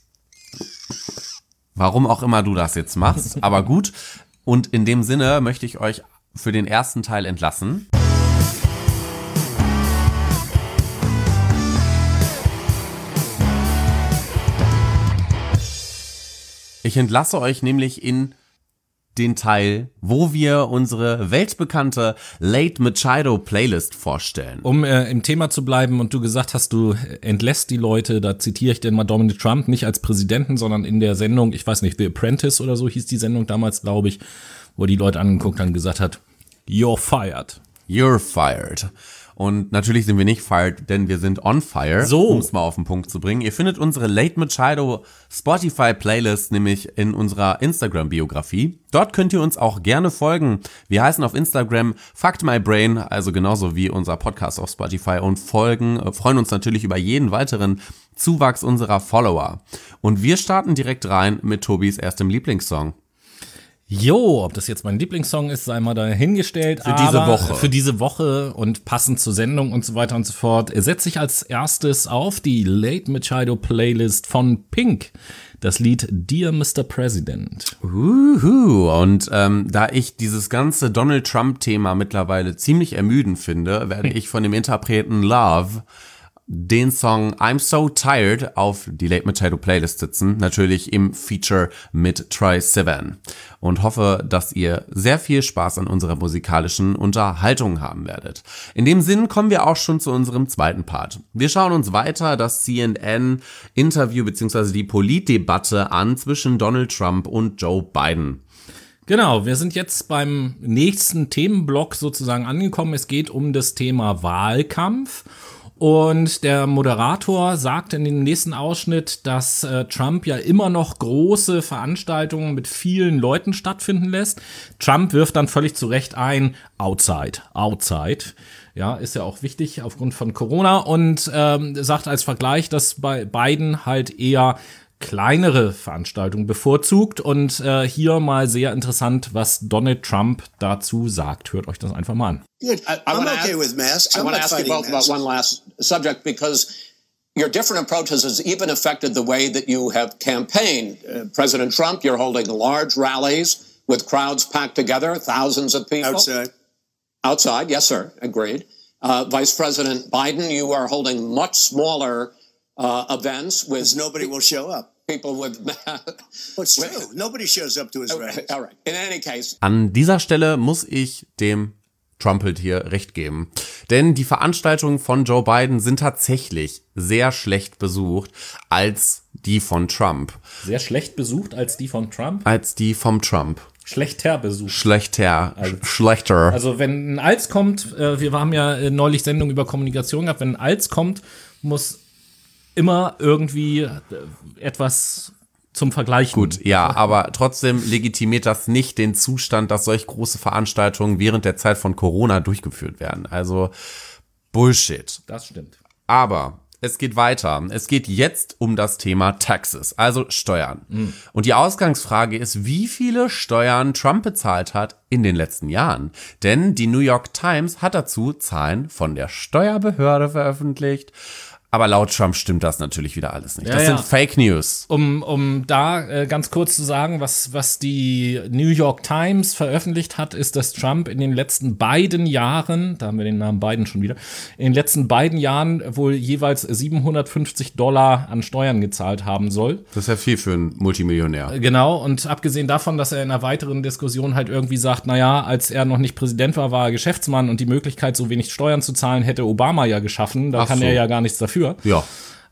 Warum auch immer du das jetzt machst, aber gut. Und in dem Sinne möchte ich euch für den ersten Teil entlassen. Ich entlasse euch nämlich in den Teil, wo wir unsere weltbekannte Late Machado Playlist vorstellen. Um äh, im Thema zu bleiben und du gesagt hast, du entlässt die Leute, da zitiere ich denn mal Donald Trump, nicht als Präsidenten, sondern in der Sendung, ich weiß nicht, The Apprentice oder so hieß die Sendung damals, glaube ich, wo er die Leute angeguckt hat und gesagt hat, you're fired. You're fired. Und natürlich sind wir nicht fired, denn wir sind on fire, so. Um es mal auf den Punkt zu bringen. Ihr findet unsere Late Machado Spotify-Playlist nämlich in unserer Instagram-Biografie. Dort könnt ihr uns auch gerne folgen. Wir heißen auf Instagram Fucked My Brain, also genauso wie unser Podcast auf Spotify, und folgen, äh, freuen uns natürlich über jeden weiteren Zuwachs unserer Follower. Und wir starten direkt rein mit Tobis erstem Lieblingssong. Jo, ob das jetzt mein Lieblingssong ist, sei mal dahingestellt. Für diese Woche. Für diese Woche und passend zur Sendung und so weiter und so fort setze ich als erstes auf die Late Machado Playlist von Pink. Das Lied Dear Mister President. Uhu. Und ähm, da ich dieses ganze Donald Trump-Thema mittlerweile ziemlich ermüdend finde, werde ich von dem Interpreten Love den Song I'm So Tired auf die Late Machado Playlist sitzen, natürlich im Feature mit Troye Sivan, und hoffe, dass ihr sehr viel Spaß an unserer musikalischen Unterhaltung haben werdet. In dem Sinn kommen wir auch schon zu unserem zweiten Part. Wir schauen uns weiter das C N N-Interview bzw. die Politdebatte an zwischen Donald Trump und Joe Biden. Genau, wir sind jetzt beim nächsten Themenblock sozusagen angekommen. Es geht um das Thema Wahlkampf. Und der Moderator sagt in dem nächsten Ausschnitt, dass äh, Trump ja immer noch große Veranstaltungen mit vielen Leuten stattfinden lässt. Trump wirft dann völlig zu Recht ein, outside, outside. Ja, ist ja auch wichtig aufgrund von Corona, und ähm, sagt als Vergleich, dass bei Biden halt eher kleinere Veranstaltungen bevorzugt, und äh, hier mal sehr interessant, was Donald Trump dazu sagt. Hört euch das einfach mal an. Good. I, I I'm wanna okay ask, with masks. I I'm want to not ask you fighting both masks. about one last subject, because your different approaches has even affected the way that you have campaigned. Uh, President Trump, you're holding large rallies with crowds packed together, thousands of people. Outside. Outside, yes, sir, agreed. Uh, Vice President Biden, you are holding much smaller uh, events with Because nobody will show up. people with... Well, it's true. Nobody shows up to his rallies. All right. In any case... An dieser Stelle muss ich dem Trumpelt hier recht geben. Denn die Veranstaltungen von Joe Biden sind tatsächlich sehr schlecht besucht als die von Trump. Sehr schlecht besucht als die von Trump. Als die vom Trump. Schlechter besucht. Schlechter. Also- Schlechter. Also wenn ein Als kommt, äh, wir haben ja äh, neulich Sendungen über Kommunikation gehabt, wenn ein Als kommt, muss immer irgendwie äh, etwas zum Vergleichen. Gut, ja, aber trotzdem legitimiert das nicht den Zustand, dass solch große Veranstaltungen während der Zeit von Corona durchgeführt werden. Also Bullshit. Das stimmt. Aber es geht weiter. Es geht jetzt um das Thema Taxes, also Steuern. Mhm. Und die Ausgangsfrage ist, wie viele Steuern Trump bezahlt hat in den letzten Jahren. Denn die New York Times hat dazu Zahlen von der Steuerbehörde veröffentlicht. Aber laut Trump stimmt das natürlich wieder alles nicht. Ja, das ja. sind Fake News. Um, um da äh, ganz kurz zu sagen, was, was die New York Times veröffentlicht hat, ist, dass Trump in den letzten beiden Jahren, da haben wir den Namen Biden schon wieder, in den letzten beiden Jahren wohl jeweils siebenhundertfünfzig Dollar an Steuern gezahlt haben soll. Das ist ja viel für einen Multimillionär. Genau, und abgesehen davon, dass er in einer weiteren Diskussion halt irgendwie sagt, naja, als er noch nicht Präsident war, war er Geschäftsmann, und die Möglichkeit, so wenig Steuern zu zahlen, hätte Obama ja geschaffen. Da Ach kann so. er ja gar nichts dafür. Ja.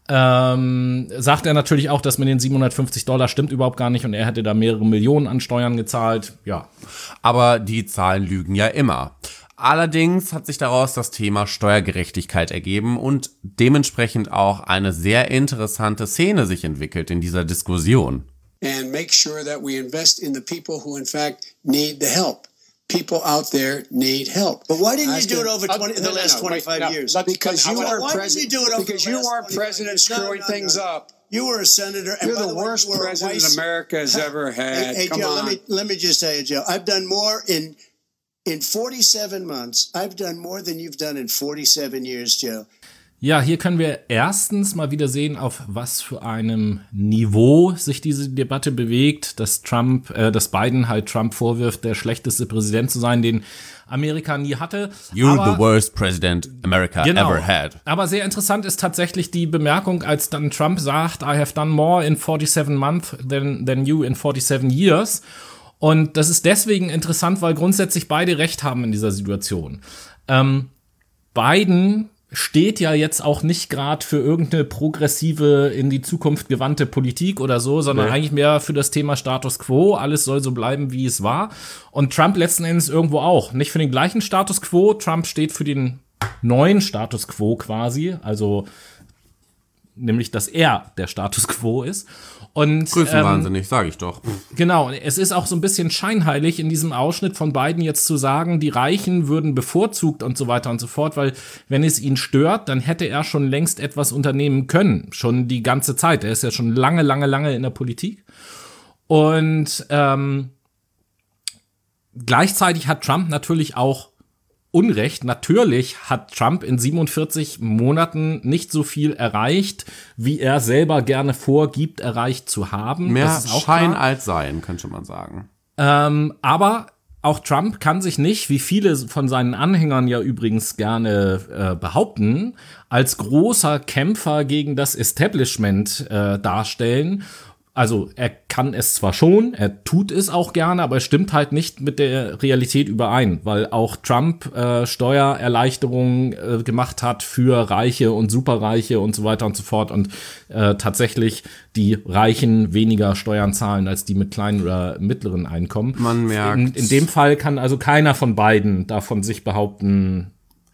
Ähm, sagt er natürlich auch, dass mit den siebenhundertfünfzig Dollar stimmt überhaupt gar nicht, und er hätte da mehrere Millionen an Steuern gezahlt. Ja. Aber die Zahlen lügen ja immer. Allerdings hat sich daraus das Thema Steuergerechtigkeit ergeben und dementsprechend auch eine sehr interessante Szene sich entwickelt in dieser Diskussion. And make sure that we invest in the people who in fact need the help. People out there need help. But why didn't you Ask do it them- over twenty, in the no, no, last no, wait, twenty-five no, years? let's- Because I you wanna- are why didn't president. you do it over Because the you last are twenty-five president years? No, screwing no, things no. up. You were a senator. And You're by the the way, worst you were a president vice- America has ever had. Hey, hey Come Joe, on. let me let me just tell you, Joe. I've done more in In forty-seven months, I've done more than you've done in forty-seven years, Joe. Ja, hier können wir erstens mal wieder sehen, auf was für einem Niveau sich diese Debatte bewegt, dass Trump, äh, dass Biden halt Trump vorwirft, der schlechteste Präsident zu sein, den Amerika nie hatte. You're Aber, the worst president America genau, ever had. Aber sehr interessant ist tatsächlich die Bemerkung, als dann Trump sagt, I have done more in forty-seven months than, than you in forty-seven years. Und das ist deswegen interessant, weil grundsätzlich beide Recht haben in dieser Situation. Ähm, Biden steht ja jetzt auch nicht gerade für irgendeine progressive, in die Zukunft gewandte Politik oder so, sondern nee. eigentlich mehr für das Thema Status Quo. Alles soll so bleiben, wie es war. Und Trump letzten Endes irgendwo auch. Nicht für den gleichen Status Quo. Trump steht für den neuen Status Quo quasi. Also nämlich, dass er der Status Quo ist. Und Größenwahnsinnig, ähm, sage ich doch. Genau, es ist auch so ein bisschen scheinheilig in diesem Ausschnitt von Biden jetzt zu sagen, die Reichen würden bevorzugt und so weiter und so fort, weil wenn es ihn stört, dann hätte er schon längst etwas unternehmen können, schon die ganze Zeit. Er ist ja schon lange, lange, lange in der Politik. Und ähm, gleichzeitig hat Trump natürlich auch Unrecht. Natürlich hat Trump in siebenundvierzig Monaten nicht so viel erreicht, wie er selber gerne vorgibt, erreicht zu haben. Mehr das ist auch Schein klar. als Sein, könnte man sagen. Ähm, aber auch Trump kann sich nicht, wie viele von seinen Anhängern ja übrigens gerne äh, behaupten, als großer Kämpfer gegen das Establishment äh, darstellen. Also er kann es zwar schon, er tut es auch gerne, aber es stimmt halt nicht mit der Realität überein, weil auch Trump äh, Steuererleichterungen äh, gemacht hat für Reiche und Superreiche und so weiter und so fort und äh, tatsächlich die Reichen weniger Steuern zahlen als die mit kleinen oder mittleren Einkommen. Man merkt. In, in dem Fall kann also keiner von beiden davon sich behaupten.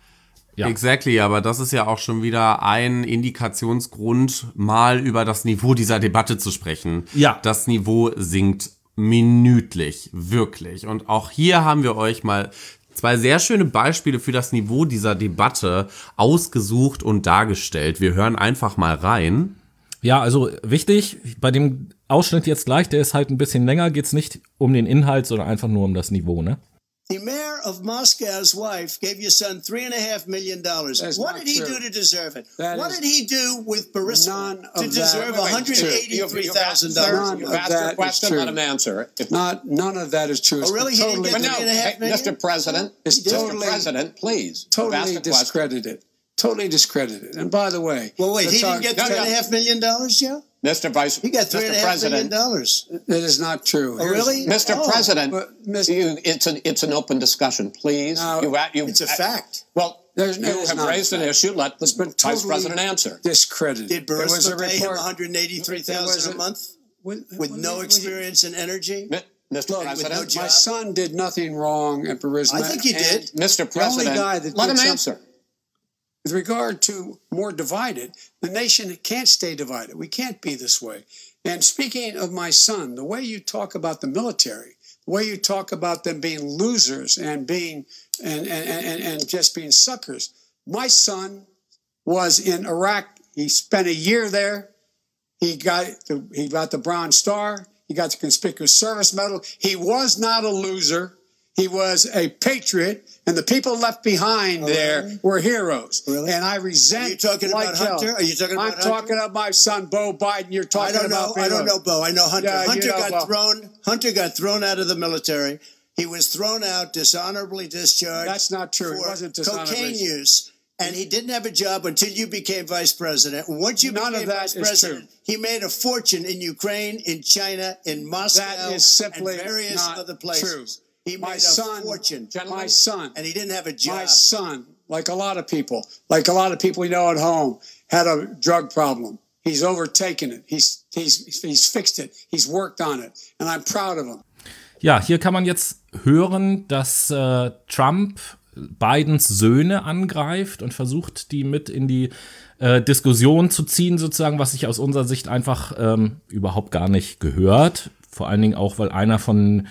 Ja. Exactly, aber das ist ja auch schon wieder ein Indikationsgrund, mal über das Niveau dieser Debatte zu sprechen. Ja. Das Niveau sinkt minütlich, wirklich. Und auch hier haben wir euch mal zwei sehr schöne Beispiele für das Niveau dieser Debatte ausgesucht und dargestellt. Wir hören einfach mal rein. Ja, also wichtig, bei dem Ausschnitt jetzt gleich, der ist halt ein bisschen länger, geht's nicht um den Inhalt, sondern einfach nur um das Niveau, ne? The mayor of Moscow's wife gave your son three and a half million dollars. What did he true. do to deserve it? That what is did he do with Burisma none to of deserve that- one hundred eighty-three thousand dollars? You've asked your question, let him answer. If Not none of that is true. Oh, really? It's He didn't totally, get But no, three and a half hey, million? Mister President, It's Mister totally- President, please. You've asked totally a question. discredited. Totally discredited. And by the way, Well, wait, let's he didn't talk- get No, three no. and a half million dollars, Joe? Mister Vice, He got three and a Mister half million President, dollars. That is not true. Oh, Here's- really? Mister Oh, President, but Mister you, it's an it's an open discussion, please. No, you, you, It's a fact. Well, There's- you it is have not raised a an fact. issue. Let the It's been Vice totally President answer. discredited. Did There was a Burisma pay him report- one hundred eighty-three there was thousand a- a month With, with no experience in energy? Mi- Mister Look, with no President, job. my son did nothing wrong at Burisma. I think he and did. Mister The only President, guy that let did him some- answer. With regard to more divided, the nation can't stay divided. We can't be this way. And speaking of my son, the way you talk about the military, the way you talk about them being losers and being and and, and, and just being suckers. My son was in Iraq. He spent a year there. He got the, he got the Bronze Star. He got the Conspicuous Service Medal. He was not a loser. He was a patriot, and the people left behind Oh, there really? were heroes. Really? And I resent. Are you talking like about hell. Hunter? Are you talking about I'm Hunter? talking about my son, Bo Biden. You're I talking don't know. about. I don't Beto. know, Bo. I know Hunter. Yeah, you Hunter know got Bo. thrown. Hunter got thrown out of the military. He was thrown out, dishonorably discharged. That's not true. It For wasn't dishonorably. cocaine use, and he didn't have a job until you became vice president. And once you None became of that vice is president, true. he made a fortune in Ukraine, in China, in Moscow, That is simply and various not other places. true. He My made a son- fortune, My son. and he didn't have a job. My son, like a lot of people, like a lot of people we know at home, had a drug problem. He's overtaken it. He's he's he's fixed it. He's worked on it, and I'm proud of him. Ja, hier kann man jetzt hören, dass äh, Trump Bidens Söhne angreift und versucht, die mit in die äh, Diskussion zu ziehen, sozusagen, was sich aus unserer Sicht einfach ähm, überhaupt gar nicht gehört. Vor allen Dingen auch, weil einer von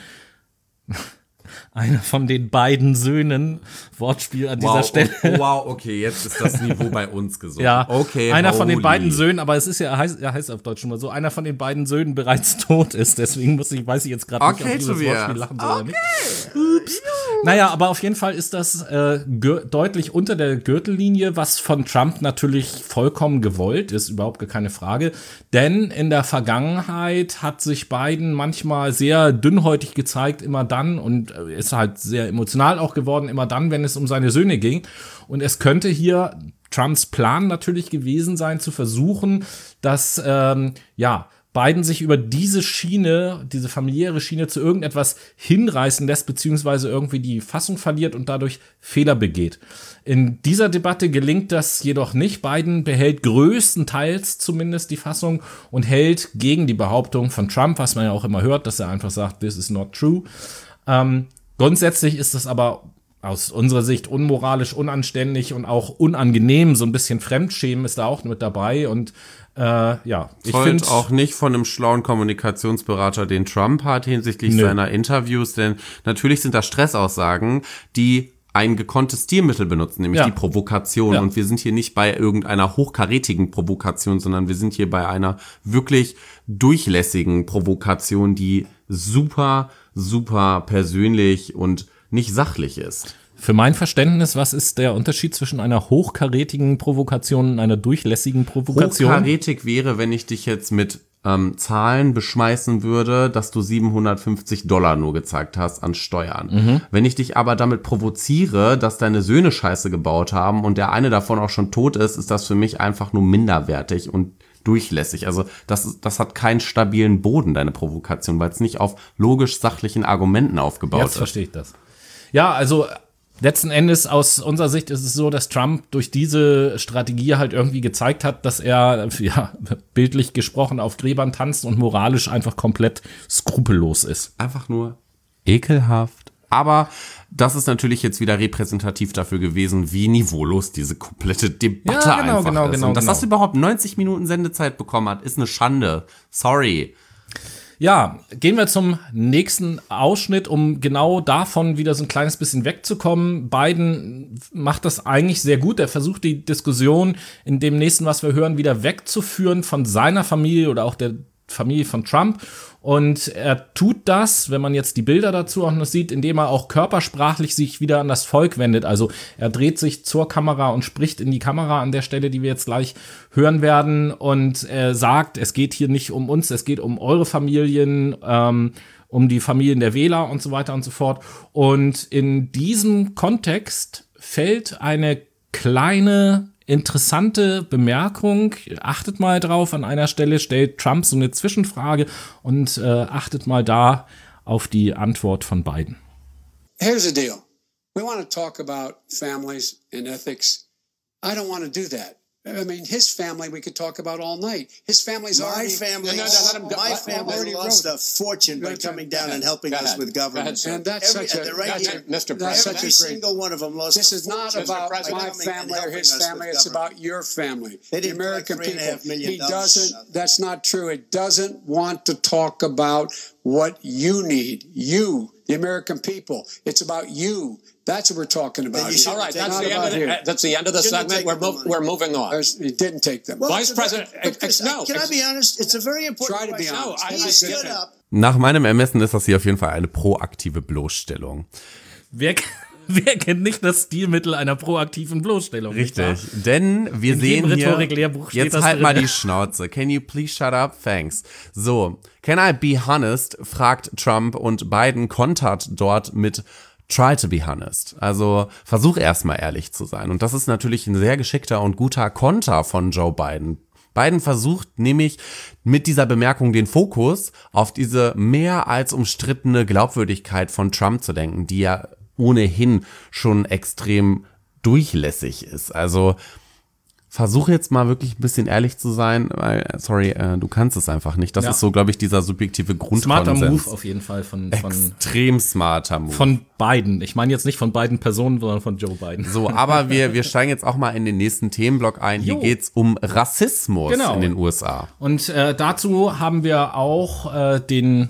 einer von den beiden Söhnen, Wortspiel an dieser Wow, Stelle. oh, wow, okay, jetzt ist das Niveau bei uns gesunken. Ja, okay, einer von den holy. beiden Söhnen, aber es ist ja, er heißt, er heißt auf Deutsch schon mal so, einer von den beiden Söhnen bereits tot ist, deswegen muss ich, weiß ich jetzt gerade Okay, nicht, ob ich dieses Tobias. Wortspiel lachen soll oder nicht. Ups. Naja, aber auf jeden Fall ist das äh, gür- deutlich unter der Gürtellinie, was von Trump natürlich vollkommen gewollt ist, überhaupt gar keine Frage. Denn in der Vergangenheit hat sich Biden manchmal sehr dünnhäutig gezeigt, immer dann, und ist halt sehr emotional auch geworden, immer dann, wenn es um seine Söhne ging. Und es könnte hier Trumps Plan natürlich gewesen sein, zu versuchen, dass, ähm, ja, Biden sich über diese Schiene, diese familiäre Schiene zu irgendetwas hinreißen lässt, beziehungsweise irgendwie die Fassung verliert und dadurch Fehler begeht. In dieser Debatte gelingt das jedoch nicht. Biden behält größtenteils zumindest die Fassung und hält gegen die Behauptung von Trump, was man ja auch immer hört, dass er einfach sagt, this is not true. Ähm, grundsätzlich ist das aber aus unserer Sicht unmoralisch, unanständig und auch unangenehm. So ein bisschen Fremdschämen ist da auch mit dabei. Und äh, ja, ich finde auch nicht von einem schlauen Kommunikationsberater, den Trump hat hinsichtlich Nö. seiner Interviews, denn natürlich sind das Stressaussagen, die ein gekonntes Stilmittel benutzen, nämlich Ja. die Provokation. Ja. Und wir sind hier nicht bei irgendeiner hochkarätigen Provokation, sondern wir sind hier bei einer wirklich durchlässigen Provokation, die super, super persönlich und nicht sachlich ist. Für mein Verständnis, was ist der Unterschied zwischen einer hochkarätigen Provokation und einer durchlässigen Provokation? Hochkarätig wäre, wenn ich dich jetzt mit ähm, Zahlen beschmeißen würde, dass du siebenhundertfünfzig Dollar nur gezeigt hast an Steuern. Mhm. Wenn ich dich aber damit provoziere, dass deine Söhne Scheiße gebaut haben und der eine davon auch schon tot ist, ist das für mich einfach nur minderwertig und durchlässig. Also das, das hat keinen stabilen Boden, deine Provokation, weil es nicht auf logisch-sachlichen Argumenten aufgebaut Jetzt ist. verstehe ich das. Ja, also letzten Endes aus unserer Sicht ist es so, dass Trump durch diese Strategie halt irgendwie gezeigt hat, dass er, ja, bildlich gesprochen auf Gräbern tanzt und moralisch einfach komplett skrupellos ist. Einfach nur ekelhaft. Aber das ist natürlich jetzt wieder repräsentativ dafür gewesen, wie niveaulos diese komplette Debatte Ja, genau, einfach genau, ist. genau, Und dass genau. das überhaupt neunzig Minuten Sendezeit bekommen hat, ist eine Schande. Sorry. Ja, gehen wir zum nächsten Ausschnitt, um genau davon wieder so ein kleines bisschen wegzukommen. Biden macht das eigentlich sehr gut. Er versucht die Diskussion in dem nächsten, was wir hören, wieder wegzuführen von seiner Familie oder auch der Familie von Trump. Und er tut das, wenn man jetzt die Bilder dazu auch noch sieht, indem er auch körpersprachlich sich wieder an das Volk wendet. Also er dreht sich zur Kamera und spricht in die Kamera an der Stelle, die wir jetzt gleich hören werden. Und er sagt, es geht hier nicht um uns, es geht um eure Familien, ähm, um die Familien der Wähler und so weiter und so fort. Und in diesem Kontext fällt eine kleine interessante Bemerkung. Achtet mal drauf, an einer Stelle stellt Trump so eine Zwischenfrage und äh, achtet mal da auf die Antwort von Biden. Here's the deal. We want to talk about families and ethics. I don't want to do that. I mean, his family we could talk about all night. His family's My already... family, No, no, no, let him go. my Let- family already lost wrote. a fortune by Go ahead. coming down Go and ahead. helping Go us ahead. with Go government. ahead, sir. And that's Every- such a... they're right that's here. a- Mister that's President. such Every a great... single one of them lost This a is not fortune about by my coming and family or helping his us with family. It's government. about your family, They the didn't collect American three and a people. half million He dollars. doesn't, that's not true. It doesn't want to talk about what you need. You, the American people. It's about you. That's what we're talking about. Then you here. should All right, Take that's Not the, end about of the, here. that's the end of the Shouldn't have segment. We're, taken the mov- money. we're moving on. There's- He didn't take them. Well, Vice it's a very- President- but Chris, no, can I it's- be honest? It's a very important Try to be question. honest. No, I- He I stood get it. up. Nach meinem Ermessen ist das hier auf jeden Fall eine proaktive Bloßstellung. Wer, wer kennt nicht das Stilmittel einer proaktiven Bloßstellung? nicht wahr? Richtig, denn wir In sehen jedem hier, Rhetorik-Lehrbuch steht jetzt das halt drin. mal die Schnauze. Can you please shut up? Thanks. So, can I be honest? Fragt Trump und Biden kontert dort mit try to be honest. Also versuch erstmal ehrlich zu sein. Und das ist natürlich ein sehr geschickter und guter Konter von Joe Biden. Biden versucht nämlich mit dieser Bemerkung den Fokus auf diese mehr als umstrittene Glaubwürdigkeit von Trump zu lenken, die ja ohnehin schon extrem durchlässig ist. Also versuche jetzt mal wirklich ein bisschen ehrlich zu sein, weil, sorry, äh, du kannst es einfach nicht. Das Ja. ist so, glaube ich, dieser subjektive Smarter Grundkonsens. Move auf jeden Fall von, von, Extrem smarter Move. von Biden. Ich meine jetzt nicht von beiden Personen, sondern von Joe Biden. So, aber wir, wir steigen jetzt auch mal in den nächsten Themenblock ein. Hier Jo. geht's um Rassismus Genau. in den U S A. Und äh, dazu haben wir auch äh, den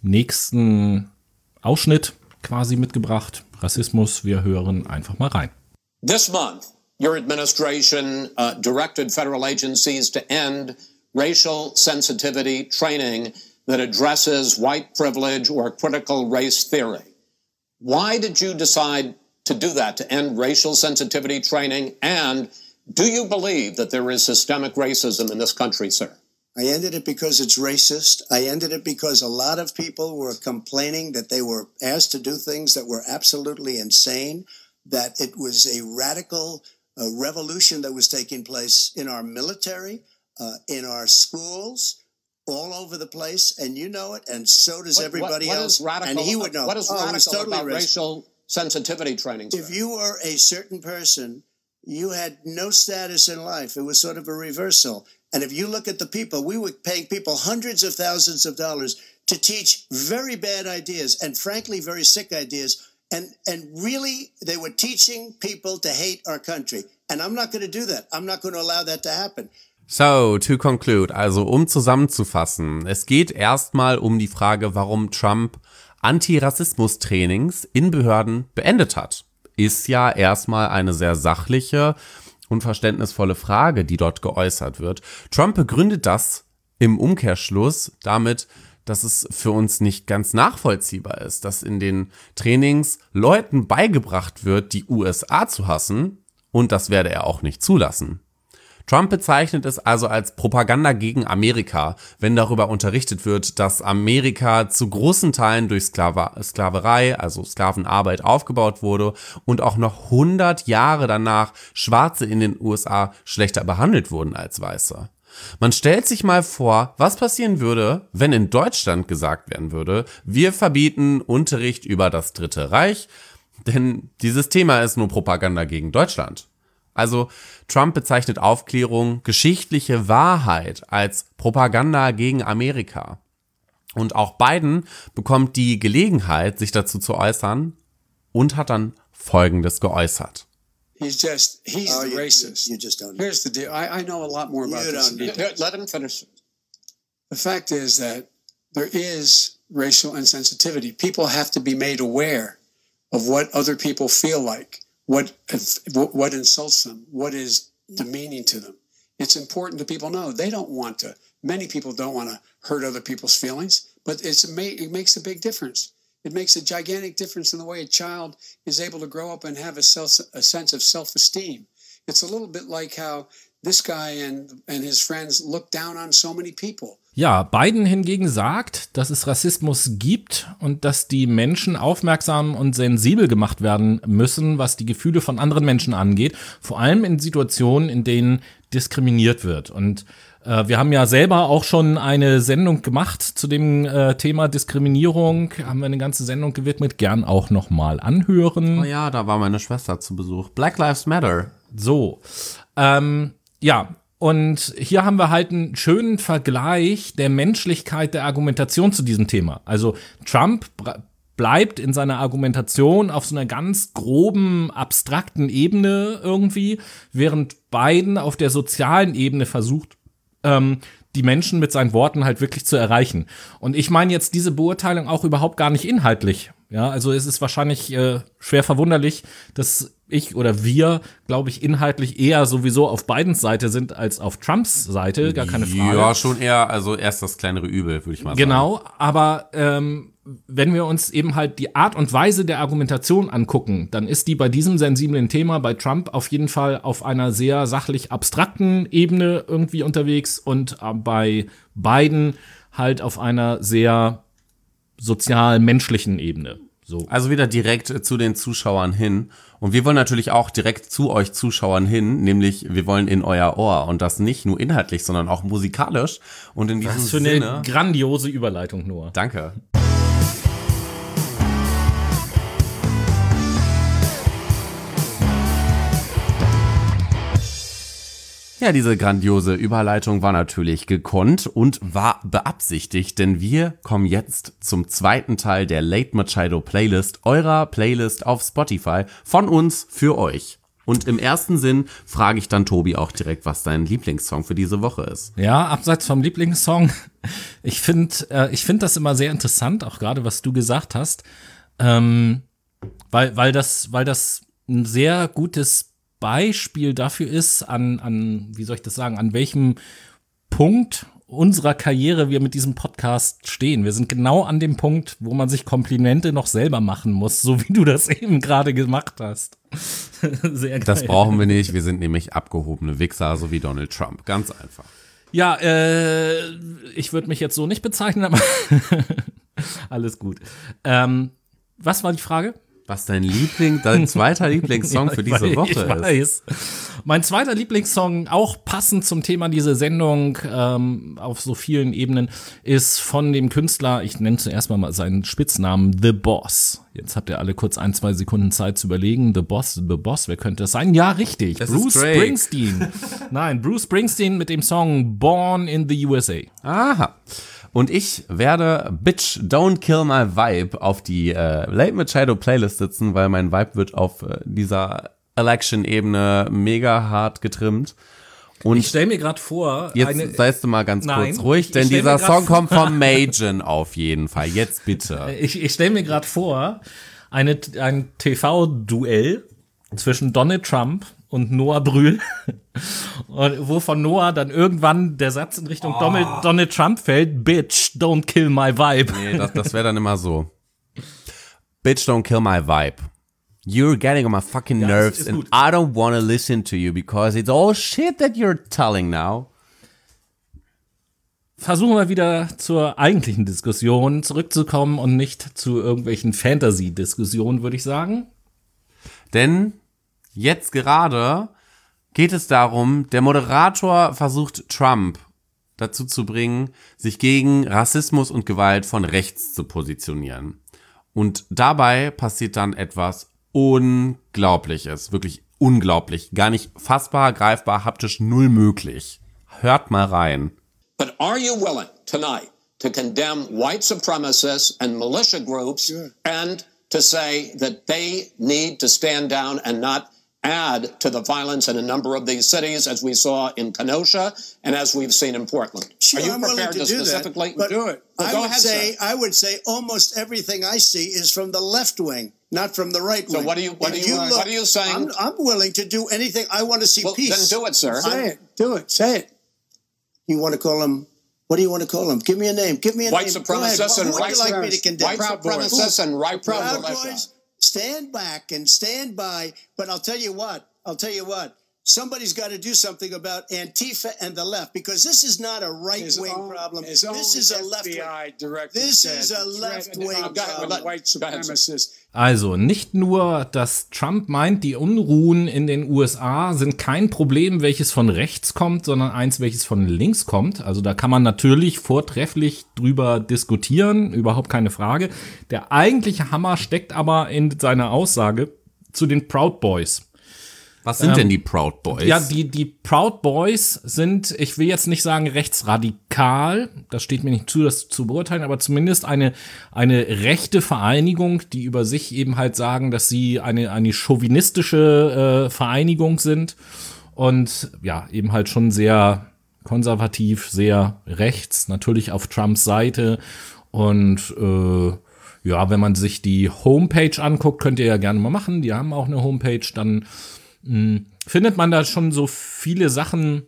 nächsten Ausschnitt quasi mitgebracht. Rassismus, wir hören einfach mal rein. This month, your administration uh, directed federal agencies to end racial sensitivity training that addresses white privilege or critical race theory. Why did you decide to do that, to end racial sensitivity training? And do you believe that there is systemic racism in this country, sir? I ended it because it's racist. I ended it because a lot of people were complaining that they were asked to do things that were absolutely insane, that it was a radical uh, revolution that was taking place in our military, uh, in our schools, all over the place, and you know it, and so does What- everybody what- what else. is radical, and he would know. What is Oh, it radical was totally about racist. racial sensitivity training, sir? If you were a certain person, you had no status in life. It was sort of a reversal. And if you look at the people, we were paying people hundreds of thousands of dollars to teach very bad ideas and frankly very sick ideas. And and really, they were teaching people to hate our country. And I'm not going to do that. I'm not going to allow that to happen. So, to conclude, also um zusammenzufassen, es geht erstmal um die Frage, warum Trump Antirassismus-Trainings in Behörden beendet hat. Ist ja erstmal eine sehr sachliche und verständnisvolle Frage, die dort geäußert wird. Trump begründet das im Umkehrschluss damit, dass es für uns nicht ganz nachvollziehbar ist, dass in den Trainings Leuten beigebracht wird, die U S A zu hassen, und das werde er auch nicht zulassen. Trump bezeichnet es also als Propaganda gegen Amerika, wenn darüber unterrichtet wird, dass Amerika zu großen Teilen durch Sklave, Sklaverei, also Sklavenarbeit, aufgebaut wurde und auch noch hundert Jahre danach Schwarze in den U S A schlechter behandelt wurden als Weiße. Man stellt sich mal vor, was passieren würde, wenn in Deutschland gesagt werden würde, wir verbieten Unterricht über das Dritte Reich, denn dieses Thema ist nur Propaganda gegen Deutschland. Also Trump bezeichnet Aufklärung, geschichtliche Wahrheit als Propaganda gegen Amerika. Und auch Biden bekommt die Gelegenheit, sich dazu zu äußern und hat dann Folgendes geäußert. He's just, he's Oh, the you- racist. you just don't know. Here's the deal. I, I know a lot more about You this. don't than know. you do. Let him finish. The fact is that there is racial insensitivity. People have to be made aware of what other people feel like, what what insults them, what is demeaning to them. It's important to people know they don't want to. Many people don't want to hurt other people's feelings, but it's it makes a big difference. It makes a gigantic difference in the way a child is able to grow up and have a, self, a sense of self-esteem. It's a little bit like how this guy and, and his friends look down on so many people. Ja, Biden hingegen sagt, dass es Rassismus gibt und dass die Menschen aufmerksam und sensibel gemacht werden müssen, was die Gefühle von anderen Menschen angeht, vor allem in Situationen, in denen diskriminiert wird. Und äh, wir haben ja selber auch schon eine Sendung gemacht zu dem äh, Thema Diskriminierung, haben wir eine ganze Sendung gewidmet, gern auch nochmal anhören. Oh ja, da war meine Schwester zu Besuch. Black Lives Matter. So, ähm, ja, und hier haben wir halt einen schönen Vergleich der Menschlichkeit der Argumentation zu diesem Thema. Also Trump br- bleibt in seiner Argumentation auf so einer ganz groben, abstrakten Ebene irgendwie, während Biden auf der sozialen Ebene versucht, ähm, die Menschen mit seinen Worten halt wirklich zu erreichen. Und ich meine jetzt diese Beurteilung auch überhaupt gar nicht inhaltlich. Ja, also es ist wahrscheinlich äh, schwer verwunderlich, dass ich oder wir, glaube ich, inhaltlich eher sowieso auf Bidens Seite sind als auf Trumps Seite, gar keine Frage. Ja, schon eher, also erst das kleinere Übel, würde ich mal sagen. Genau, aber ähm, wenn wir uns eben halt die Art und Weise der Argumentation angucken, dann ist die bei diesem sensiblen Thema bei Trump auf jeden Fall auf einer sehr sachlich abstrakten Ebene irgendwie unterwegs und äh, bei Biden halt auf einer sehr sozial-menschlichen Ebene. So. Also wieder direkt zu den Zuschauern hin. Und wir wollen natürlich auch direkt zu euch Zuschauern hin, nämlich wir wollen in euer Ohr. Und das nicht nur inhaltlich, sondern auch musikalisch. Und in diesem Was für eine Sinne... grandiose Überleitung, Noah. Danke. Ja, diese grandiose Überleitung war natürlich gekonnt und war beabsichtigt, denn wir kommen jetzt zum zweiten Teil der Late Machado Playlist, eurer Playlist auf Spotify, von uns für euch. Und im ersten Sinn frage ich dann Tobi auch direkt, was dein Lieblingssong für diese Woche ist. Ja, abseits vom Lieblingssong, ich finde äh, ich finde das immer sehr interessant, auch gerade was du gesagt hast, ähm, weil, weil, das, weil das ein sehr gutes Beispiel dafür ist, an, an, wie soll ich das sagen, an welchem Punkt unserer Karriere wir mit diesem Podcast stehen. Wir sind genau an dem Punkt, wo man sich Komplimente noch selber machen muss, so wie du das eben gerade gemacht hast. Sehr geil. Das brauchen wir nicht. Wir sind nämlich abgehobene Wichser, so wie Donald Trump. Ganz einfach. Ja, äh, ich würde mich jetzt so nicht bezeichnen, aber alles gut. Ähm, was war die Frage? Was dein Liebling, dein zweiter Lieblingssong Ja, für diese weiß, Woche ich ist. weiß. Mein zweiter Lieblingssong, auch passend zum Thema dieser Sendung, ähm, auf so vielen Ebenen, ist von dem Künstler, ich nenne zuerst mal seinen Spitznamen, The Boss. Jetzt habt ihr alle kurz ein, zwei Sekunden Zeit zu überlegen. The Boss, The Boss, wer könnte das sein? Ja, richtig. Das Bruce ist Drake. Springsteen. Nein, Bruce Springsteen mit dem Song Born in the U S A. Aha. Und ich werde Bitch Don't Kill My Vibe auf die äh, Late Machado Playlist sitzen, weil mein Vibe wird auf äh, dieser Election-Ebene mega hart getrimmt. Und Ich stell mir gerade vor, jetzt eine, seist du mal ganz Nein, kurz ruhig, ich denn stell mir dieser grad Song vor- kommt vom Magen auf jeden Fall. Jetzt bitte. ich, ich stelle mir gerade vor, eine, ein T V-Duell zwischen Donald Trump und Noah Brühl, und wo von Noah dann irgendwann der Satz in Richtung Donald, Donald Trump fällt, Bitch, don't kill my vibe. Nee, das, das wäre dann immer so. Bitch, don't kill my vibe. You're getting on my fucking Ja, nerves ist- ist and gut. I don't want to listen to you because it's all shit that you're telling now. Versuchen wir wieder zur eigentlichen Diskussion zurückzukommen und nicht zu irgendwelchen Fantasy-Diskussionen, würde ich sagen. Denn jetzt gerade geht es darum, der Moderator versucht Trump dazu zu bringen, sich gegen Rassismus und Gewalt von rechts zu positionieren. Und dabei passiert dann etwas Unglaubliches, wirklich unglaublich, gar nicht fassbar, greifbar, haptisch null möglich. Hört mal rein. But are you willing tonight to condemn white supremacists and militia groups Sure. and to say that they need to stand down and not add to the violence in a number of these cities, as we saw in Kenosha and as we've seen in Portland? Sure, are you I'm willing prepared to to, do specifically that, but do it? Well, I go would ahead, say sir. I would say almost everything I see is from the left wing, not from the right So wing. what are you- what If are you- what are you saying? I'm, I'm willing to do anything. I want to see Well, peace. then do it, sir. Say it. Do it. Say it. You want to call him? What do you want to call him? Give me a name. Give me a White name. Go ahead. supremacists Who and would right you like me to supremacists. condemn? White Proud Boys. supremacists and right Proud militia. Boys, stand back and stand by. But I'll tell you what. I'll tell you what. Somebody's got to do something about Antifa and the left, because this is not a His right-wing own- problem. his own This is a F left B wing. I director This said is a the threat left-wing of problem. white Go ahead, sir. supremacists. Also nicht nur, dass Trump meint, die Unruhen in den U S A sind kein Problem, welches von rechts kommt, sondern eins, welches von links kommt. Also da kann man natürlich vortrefflich drüber diskutieren, überhaupt keine Frage. Der eigentliche Hammer steckt aber in seiner Aussage zu den Proud Boys. Was sind denn die Proud Boys? Ja, die, die Proud Boys sind, ich will jetzt nicht sagen rechtsradikal, das steht mir nicht zu, das zu beurteilen, aber zumindest eine, eine rechte Vereinigung, die über sich eben halt sagen, dass sie eine, eine chauvinistische äh, Vereinigung sind und ja, eben halt schon sehr konservativ, sehr rechts, natürlich auf Trumps Seite und äh, ja, wenn man sich die Homepage anguckt, könnt ihr ja gerne mal machen, die haben auch eine Homepage, dann findet man da schon so viele Sachen,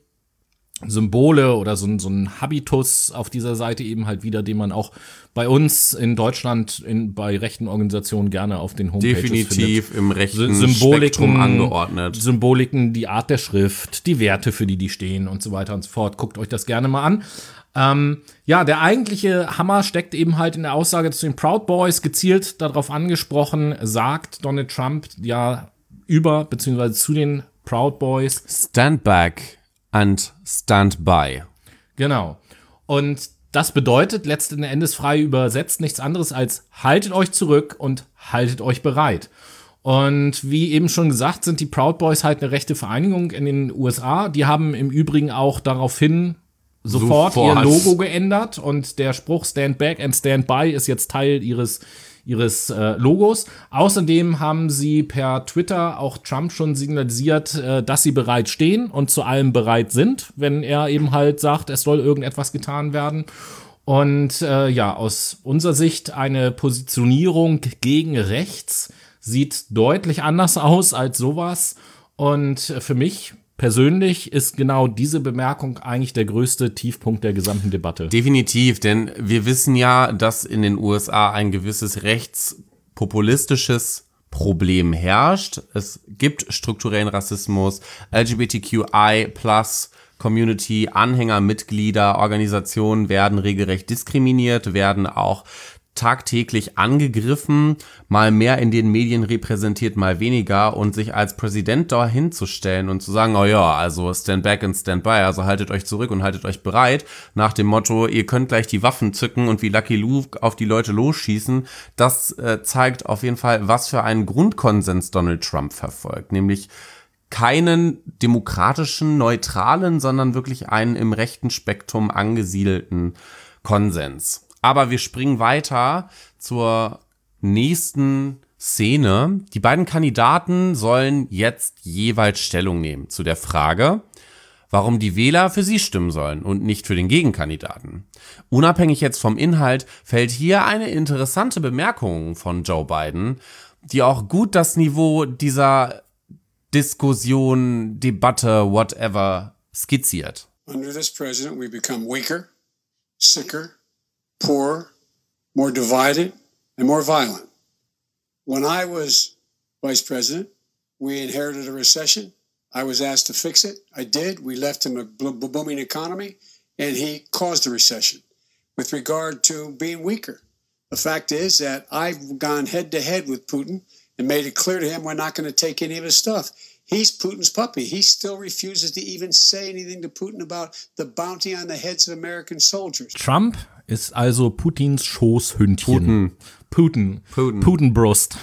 Symbole oder so, so ein Habitus auf dieser Seite eben halt wieder, den man auch bei uns in Deutschland in, bei rechten Organisationen gerne auf den Homepages definitiv findet. im rechten Symboliken, Spektrum angeordnet. Symboliken, die Art der Schrift, die Werte, für die die stehen und so weiter und so fort. Guckt euch das gerne mal an. Ähm, ja, der eigentliche Hammer steckt eben halt in der Aussage zu den Proud Boys, gezielt darauf angesprochen, sagt Donald Trump ja über, beziehungsweise zu den Proud Boys. Stand back and stand by. Genau. Und das bedeutet letzten Endes frei übersetzt nichts anderes als haltet euch zurück und haltet euch bereit. Und wie eben schon gesagt, sind die Proud Boys halt eine rechte Vereinigung in den U S A. Die haben im Übrigen auch daraufhin sofort, Sofort. ihr Logo geändert und der Spruch Stand Back and Stand By ist jetzt Teil ihres ihres äh, Logos. Außerdem haben sie per Twitter auch Trump schon signalisiert, äh, dass sie bereit stehen und zu allem bereit sind, wenn er eben halt sagt, es soll irgendetwas getan werden. Und äh, ja, aus unserer Sicht eine Positionierung gegen rechts sieht deutlich anders aus als sowas. Und äh, für mich persönlich ist genau diese Bemerkung eigentlich der größte Tiefpunkt der gesamten Debatte. Definitiv, denn wir wissen ja, dass in den U S A ein gewisses rechtspopulistisches Problem herrscht. Es gibt strukturellen Rassismus, L G B T Q I plus Community, Anhänger, Mitglieder, Organisationen werden regelrecht diskriminiert, werden auch tagtäglich angegriffen, mal mehr in den Medien repräsentiert, mal weniger, und sich als Präsident da hinzustellen und zu sagen, oh ja, also stand back and stand by, also haltet euch zurück und haltet euch bereit, nach dem Motto, ihr könnt gleich die Waffen zücken und wie Lucky Luke auf die Leute losschießen, das äh, zeigt auf jeden Fall, was für einen Grundkonsens Donald Trump verfolgt, nämlich keinen demokratischen, neutralen, sondern wirklich einen im rechten Spektrum angesiedelten Konsens. Aber wir springen weiter zur nächsten Szene. Die beiden Kandidaten sollen jetzt jeweils Stellung nehmen zu der Frage, warum die Wähler für sie stimmen sollen und nicht für den Gegenkandidaten. Unabhängig jetzt vom Inhalt fällt hier eine interessante Bemerkung von Joe Biden, die auch gut das Niveau dieser Diskussion, Debatte, whatever skizziert. Under this president, we become weaker, sicker, poorer, more divided, and more violent. When I was vice president, we inherited a recession. I was asked to fix it. I did. We left him a booming economy, and he caused a recession. With regard to being weaker, the fact is that I've gone head to head with Putin and made it clear to him we're not going to take any of his stuff. He's Putin's puppy. He still refuses to even say anything to Putin about the bounty on the heads of American soldiers. Trump ist also Putins Schoßhündchen. Putin. Putin. Putin. Putin-Brust.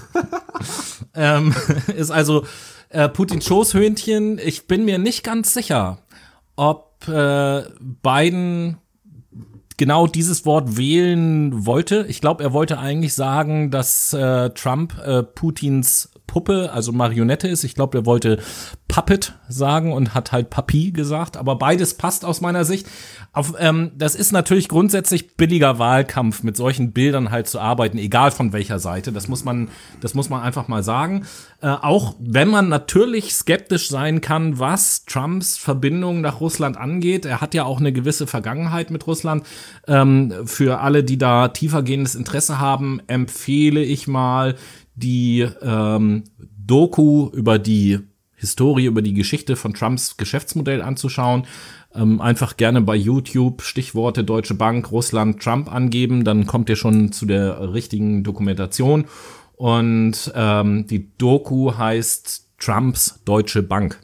ähm, ist also äh, Putins Schoßhündchen. Ich bin mir nicht ganz sicher, ob äh, Biden genau dieses Wort wählen wollte. Ich glaube, er wollte eigentlich sagen, dass äh, Trump äh, Putins Puppe, also Marionette ist. Ich glaube, er wollte Puppet sagen und hat halt Papi gesagt, aber beides passt aus meiner Sicht. Auf, ähm, das ist natürlich grundsätzlich billiger Wahlkampf, mit solchen Bildern halt zu arbeiten, egal von welcher Seite. Das muss man, das muss man einfach mal sagen. Äh, auch wenn man natürlich skeptisch sein kann, was Trumps Verbindung nach Russland angeht. Er hat ja auch eine gewisse Vergangenheit mit Russland. Ähm, für alle, die da tiefergehendes Interesse haben, empfehle ich mal die ähm, Doku über die Historie, über die Geschichte von Trumps Geschäftsmodell anzuschauen. Ähm, einfach gerne bei YouTube Stichworte Deutsche Bank, Russland, Trump angeben, dann kommt ihr schon zu der richtigen Dokumentation. Und ähm, die Doku heißt Trumps Deutsche Bank.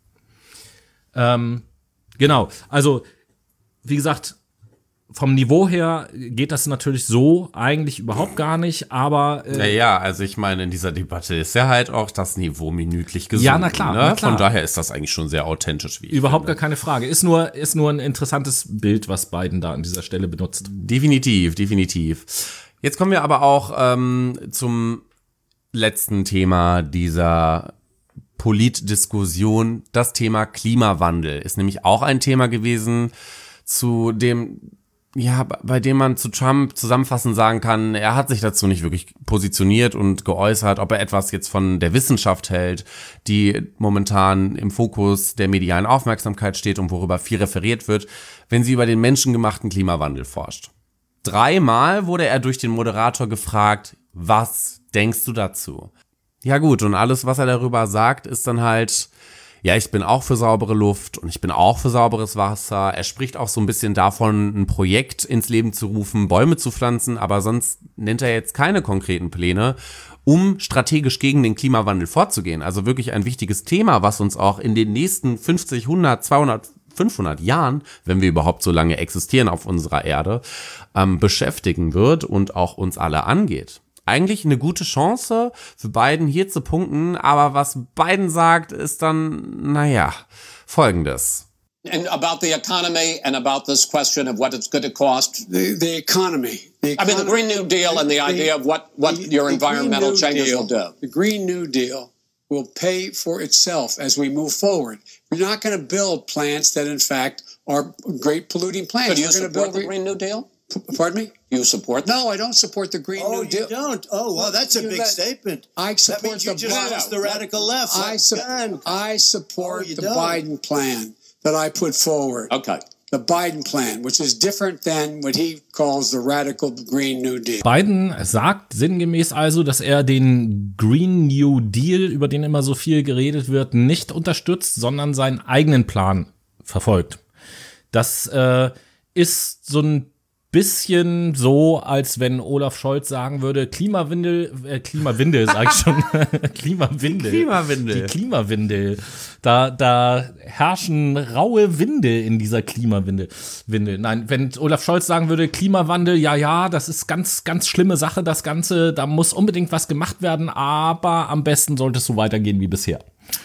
Ähm, genau, also wie gesagt, vom Niveau her geht das natürlich so eigentlich überhaupt gar nicht, aber äh, Naja, also ich meine, in dieser Debatte ist ja halt auch das Niveau minütlich gesunken. Ja, na klar, ne? na klar. Von daher ist das eigentlich schon sehr authentisch, wie ich überhaupt finde. gar keine Frage. Ist nur, ist nur ein interessantes Bild, was Biden da an dieser Stelle benutzt. Definitiv, definitiv. Jetzt kommen wir aber auch ähm, zum letzten Thema dieser Politdiskussion. Das Thema Klimawandel ist nämlich auch ein Thema gewesen, zu dem ja, bei dem man zu Trump zusammenfassend sagen kann, er hat sich dazu nicht wirklich positioniert und geäußert, ob er etwas jetzt von der Wissenschaft hält, die momentan im Fokus der medialen Aufmerksamkeit steht und worüber viel referiert wird, wenn sie über den menschengemachten Klimawandel forscht. Dreimal wurde er durch den Moderator gefragt, was denkst du dazu? Ja gut, und alles, was er darüber sagt, ist dann halt, ja, ich bin auch für saubere Luft und ich bin auch für sauberes Wasser. Er spricht auch so ein bisschen davon, ein Projekt ins Leben zu rufen, Bäume zu pflanzen, aber sonst nennt er jetzt keine konkreten Pläne, um strategisch gegen den Klimawandel vorzugehen. Also wirklich ein wichtiges Thema, was uns auch in den nächsten fünfzig, hundert, zweihundert, fünfhundert Jahren, wenn wir überhaupt so lange existieren auf unserer Erde, ähm, beschäftigen wird und auch uns alle angeht. Eigentlich eine gute Chance für Biden hier zu punkten, aber was Biden sagt, ist dann, naja, Folgendes. And about the economy and about this question of what it's going to cost. The, the economy. The I mean, the Green New Deal and the idea of what, what the, your the environmental changes Deal, will do. The Green New Deal will pay for itself as we move forward. We're not going to build plants that, in fact, are great polluting plants. So do you We're going to support build the Green New Deal? Pardon me? You support that? No, I don't support the Green Oh, New you Deal. don't? Oh, well, that's a You big let- statement. I That support means you the just Biden. lost the radical left. I, Like, su- God. I support Oh, you the don't? Biden plan that I put forward. Okay. The Biden plan, which is different than what he calls the radical Green New Deal. Biden sagt sinngemäß also, dass er den Green New Deal, über den immer so viel geredet wird, nicht unterstützt, sondern seinen eigenen Plan verfolgt. Das äh, ist so ein bisschen so, als wenn Olaf Scholz sagen würde, Klimawindel, äh, Klimawindel, sag ich schon, Klimawindel. Klimawindel. Die Klimawindel. Da, da herrschen raue Winde in dieser Klimawindel. Windel. Nein, wenn Olaf Scholz sagen würde, Klimawandel, ja, ja, das ist ganz, ganz schlimme Sache, das Ganze, da muss unbedingt was gemacht werden, aber am besten sollte es so weitergehen wie bisher.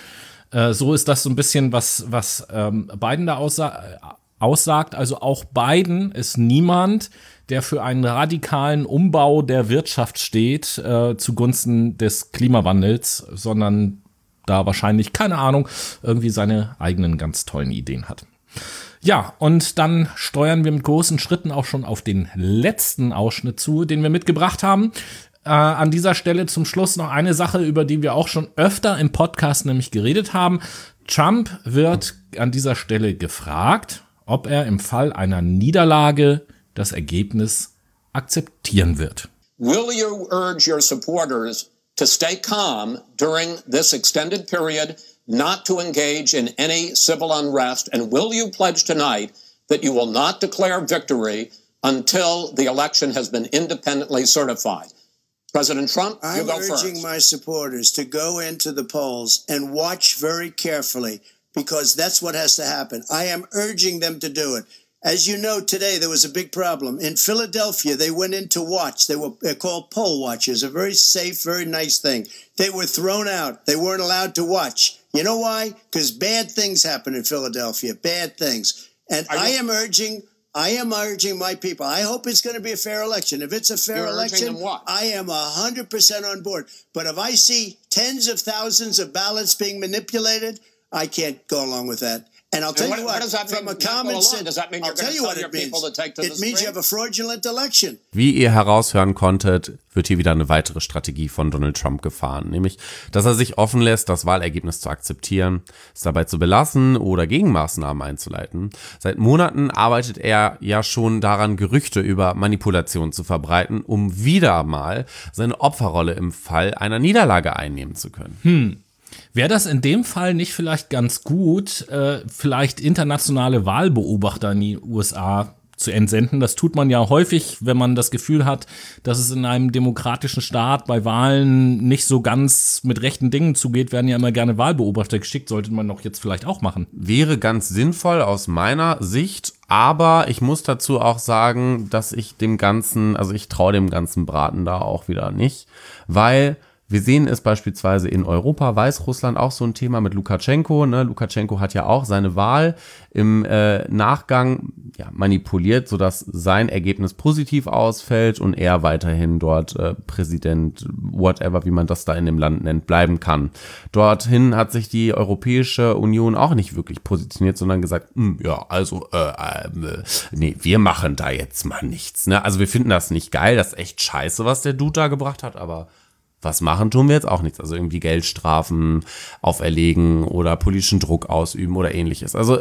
Äh, so ist das so ein bisschen, was, was ähm, Biden da aussa- aussagt. Also auch Biden ist niemand, der für einen radikalen Umbau der Wirtschaft steht, äh, zugunsten des Klimawandels, sondern da wahrscheinlich, keine Ahnung, irgendwie seine eigenen ganz tollen Ideen hat. Ja, und dann steuern wir mit großen Schritten auch schon auf den letzten Ausschnitt zu, den wir mitgebracht haben. Äh, an dieser Stelle zum Schluss noch eine Sache, über die wir auch schon öfter im Podcast nämlich geredet haben. Trump wird an dieser Stelle gefragt, ob er im Fall einer Niederlage das Ergebnis akzeptieren wird. Will you urge your supporters to stay calm during this extended period, not to engage in any civil unrest? And will you pledge tonight that you will not declare victory until the election has been independently certified? President Trump, you I'm go urging first. my supporters to go into the polls and watch very carefully, because that's what has to happen. I am urging them to do it. As you know, today there was a big problem. In Philadelphia, they went in to watch. They were they're called poll watchers, a very safe, very nice thing. They were thrown out. They weren't allowed to watch. You know why? Because bad things happen in Philadelphia, bad things. And Are you- I am urging, I am urging my people. I hope it's going to be a fair election. If it's a fair You're urging election, them what? I am one hundred percent on board. But if I see tens of thousands of ballots being manipulated, I can't go along with that. And I'll tell what- you what what, does that from mean, a not go common along? sense, Does that mean I'll you're tell gonna you tell what your it means. people to take to the It means you street? have a fraudulent election. Wie ihr heraushören konntet, wird hier wieder eine weitere Strategie von Donald Trump gefahren, nämlich, dass er sich offen lässt, das Wahlergebnis zu akzeptieren, es dabei zu belassen oder Gegenmaßnahmen einzuleiten. Seit Monaten arbeitet er ja schon daran, Gerüchte über Manipulation zu verbreiten, um wieder mal seine Opferrolle im Fall einer Niederlage einnehmen zu können. Hm. Wäre das in dem Fall nicht vielleicht ganz gut, äh, vielleicht internationale Wahlbeobachter in die U S A zu entsenden? Das tut man ja häufig, wenn man das Gefühl hat, dass es in einem demokratischen Staat bei Wahlen nicht so ganz mit rechten Dingen zugeht, werden ja immer gerne Wahlbeobachter geschickt, sollte man doch jetzt vielleicht auch machen. Wäre ganz sinnvoll aus meiner Sicht, aber ich muss dazu auch sagen, dass ich dem Ganzen, also ich traue dem ganzen Braten da auch wieder nicht, weil wir sehen es beispielsweise in Europa, Weißrussland auch so ein Thema mit Lukaschenko. Ne? Lukaschenko hat ja auch seine Wahl im äh, Nachgang ja, manipuliert, sodass sein Ergebnis positiv ausfällt und er weiterhin dort äh, Präsident, whatever, wie man das da in dem Land nennt, bleiben kann. Dorthin hat sich die Europäische Union auch nicht wirklich positioniert, sondern gesagt, ja, also, äh, äh, nee, wir machen da jetzt mal nichts. Ne? Also wir finden das nicht geil, das ist echt scheiße, was der Dude da gebracht hat, aber was machen, tun wir jetzt auch nichts. Also irgendwie Geldstrafen auferlegen oder politischen Druck ausüben oder ähnliches. Also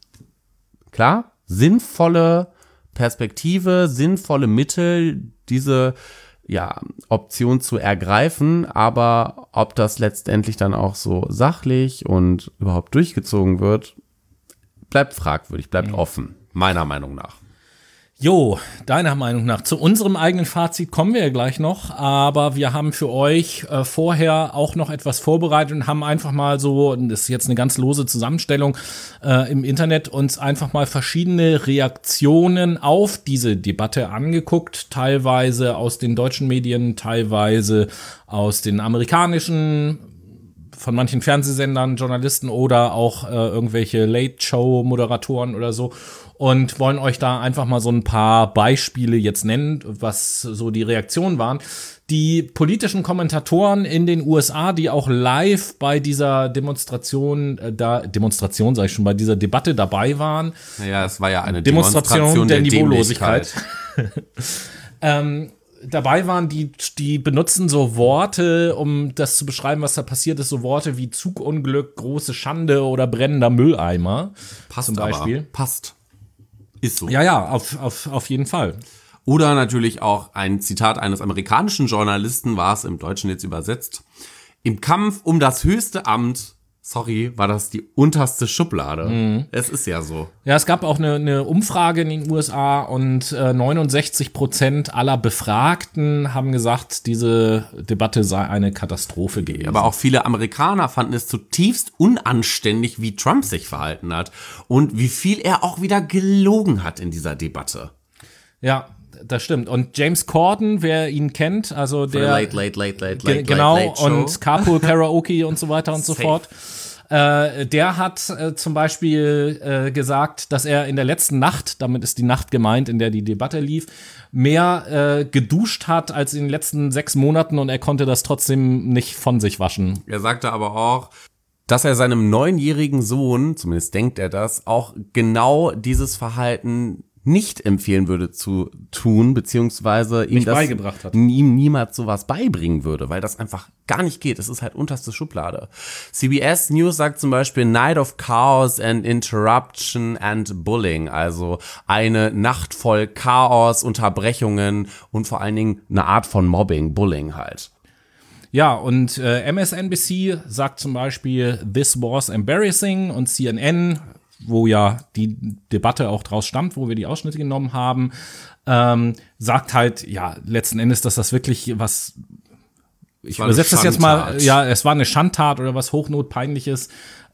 klar, sinnvolle Perspektive, sinnvolle Mittel, diese ja, Option zu ergreifen, aber ob das letztendlich dann auch so sachlich und überhaupt durchgezogen wird, bleibt fragwürdig, bleibt mhm. offen, meiner Meinung nach. Jo, deiner Meinung nach. Zu unserem eigenen Fazit kommen wir ja gleich noch, aber wir haben für euch äh, vorher auch noch etwas vorbereitet und haben einfach mal so, das ist jetzt eine ganz lose Zusammenstellung äh, im Internet, uns einfach mal verschiedene Reaktionen auf diese Debatte angeguckt, teilweise aus den deutschen Medien, teilweise aus den amerikanischen, von manchen Fernsehsendern, Journalisten oder auch äh, irgendwelche Late-Show-Moderatoren oder so. Und wollen euch da einfach mal so ein paar Beispiele jetzt nennen, was so die Reaktionen waren. Die politischen Kommentatoren in den U S A, die auch live bei dieser Demonstration, äh, da Demonstration sage ich schon, bei dieser Debatte dabei waren. Naja, es war ja eine Demonstration, Demonstration der, der Niveaulosigkeit. ähm, dabei waren, die, die benutzen so Worte, um das zu beschreiben, was da passiert ist, so Worte wie Zugunglück, große Schande oder brennender Mülleimer. Passt zum Beispiel. aber. Passt. Ist so. Ja, ja, auf, auf, auf jeden Fall. Oder natürlich auch ein Zitat eines amerikanischen Journalisten, war es im Deutschen jetzt übersetzt. Im Kampf um das höchste Amt, sorry, war das die unterste Schublade. Mhm. Es ist ja so. Ja, es gab auch eine, eine Umfrage in den U S A und äh, neunundsechzig Prozent aller Befragten haben gesagt, diese Debatte sei eine Katastrophe gewesen. Aber auch viele Amerikaner fanden es zutiefst unanständig, wie Trump sich verhalten hat und wie viel er auch wieder gelogen hat in dieser Debatte. Ja, das stimmt. Und James Corden, wer ihn kennt, also der late, late, late, late, ge- late, genau late, late Show. Und Carpool Karaoke und so weiter und so Safe. fort. Äh, der hat äh, zum Beispiel äh, gesagt, dass er in der letzten Nacht, damit ist die Nacht gemeint, in der die Debatte lief, mehr äh, geduscht hat als in den letzten sechs Monaten und er konnte das trotzdem nicht von sich waschen. Er sagte aber auch, dass er seinem neunjährigen Sohn, zumindest denkt er das, auch genau dieses Verhalten nicht empfehlen würde zu tun, beziehungsweise ihm Nicht das beigebracht hat. ihm niemals sowas beibringen würde, weil das einfach gar nicht geht. Es ist halt unterste Schublade. C B S News sagt zum Beispiel Night of Chaos and Interruption and Bullying, also eine Nacht voll Chaos, Unterbrechungen und vor allen Dingen eine Art von Mobbing, Bullying halt. Ja, und äh, M S N B C sagt zum Beispiel, this was embarrassing, und C N N, wo ja die Debatte auch draus stammt, wo wir die Ausschnitte genommen haben, ähm, sagt halt, ja, letzten Endes, dass das wirklich was, ich übersetze das jetzt mal, ja, es war eine Schandtat oder was Hochnotpeinliches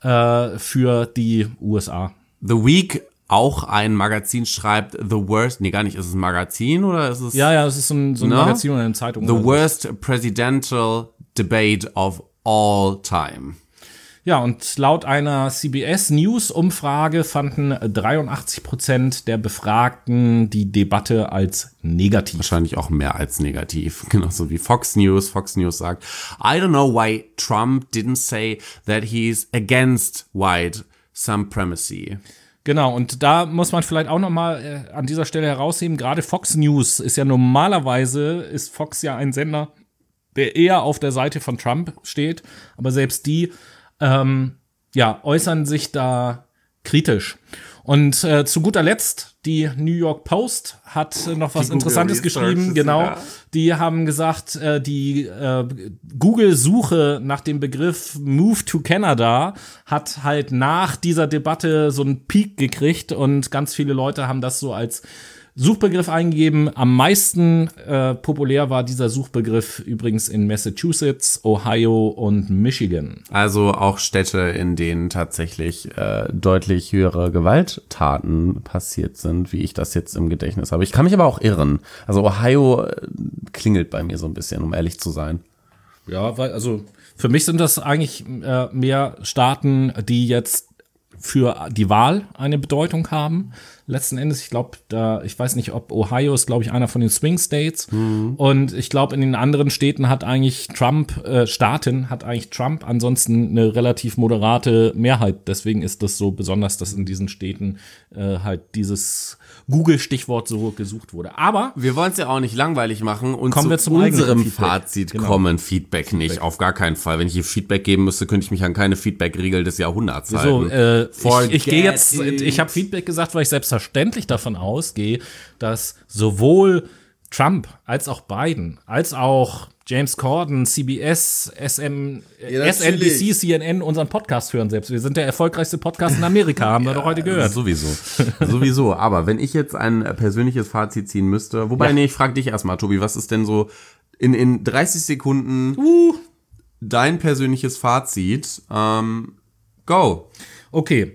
äh, für die U S A. The Week, auch ein Magazin, schreibt The Worst, nee, gar nicht, ist es ein Magazin oder ist es? Ja, ja, es ist so ein, so ein No? Magazin oder eine Zeitung. The oder so. Worst Presidential Debate of All Time. Ja, und laut einer C B S News Umfrage fanden dreiundachtzig Prozent der Befragten die Debatte als negativ. Wahrscheinlich auch mehr als negativ. Genauso wie Fox News. Fox News sagt, I don't know why Trump didn't say that he's against white supremacy. Genau, und da muss man vielleicht auch noch mal äh, an dieser Stelle herausheben, gerade Fox News ist ja normalerweise, ist Fox ja ein Sender, der eher auf der Seite von Trump steht, aber selbst die ähm, ja, äußern sich da kritisch. Und äh, zu guter Letzt, die New York Post hat äh, noch was Die Interessantes Google geschrieben. Research, Genau, ja. Die haben gesagt, äh, die äh, Google-Suche nach dem Begriff Move to Canada hat halt nach dieser Debatte so einen Peak gekriegt und ganz viele Leute haben das so als Suchbegriff eingegeben. Am meisten äh, populär war dieser Suchbegriff übrigens in Massachusetts, Ohio und Michigan. Also auch Städte, in denen tatsächlich äh, deutlich höhere Gewalttaten passiert sind, wie ich das jetzt im Gedächtnis habe. Ich kann mich aber auch irren. Also Ohio äh, klingelt bei mir so ein bisschen, um ehrlich zu sein. Ja, weil, also für mich sind das eigentlich äh, mehr Staaten, die jetzt für die Wahl eine Bedeutung haben. Letzten Endes, ich glaube, da, ich weiß nicht, ob Ohio ist, glaube ich, einer von den Swing States. Mhm. Und ich glaube, in den anderen Städten hat eigentlich Trump, äh, Staaten hat eigentlich Trump ansonsten eine relativ moderate Mehrheit. Deswegen ist das so besonders, dass in diesen Städten äh, halt dieses Google-Stichwort so gesucht wurde. Aber wir wollen es ja auch nicht langweilig machen und kommen zu wir zum unserem Feedback. Fazit Genau. kommen. Feedback nicht, Feedback. Auf gar keinen Fall. Wenn ich hier Feedback geben müsste, könnte ich mich an keine Feedback-Regel des Jahrhunderts halten. So, äh, ich, ich gehe jetzt, it. ich habe Feedback gesagt, weil ich selbstverständlich davon ausgehe, dass sowohl Trump als auch Biden, als auch James Corden, C B S, S M, Ja, S N B C, natürlich. C N N unseren Podcast hören selbst. Wir sind der erfolgreichste Podcast in Amerika, haben wir doch heute gehört. Sowieso. Sowieso. Aber wenn ich jetzt ein persönliches Fazit ziehen müsste, wobei, Ja. nee, ich frage dich erstmal, Tobi, was ist denn so in, in dreißig Sekunden Uh. dein persönliches Fazit? Ähm, go. Okay,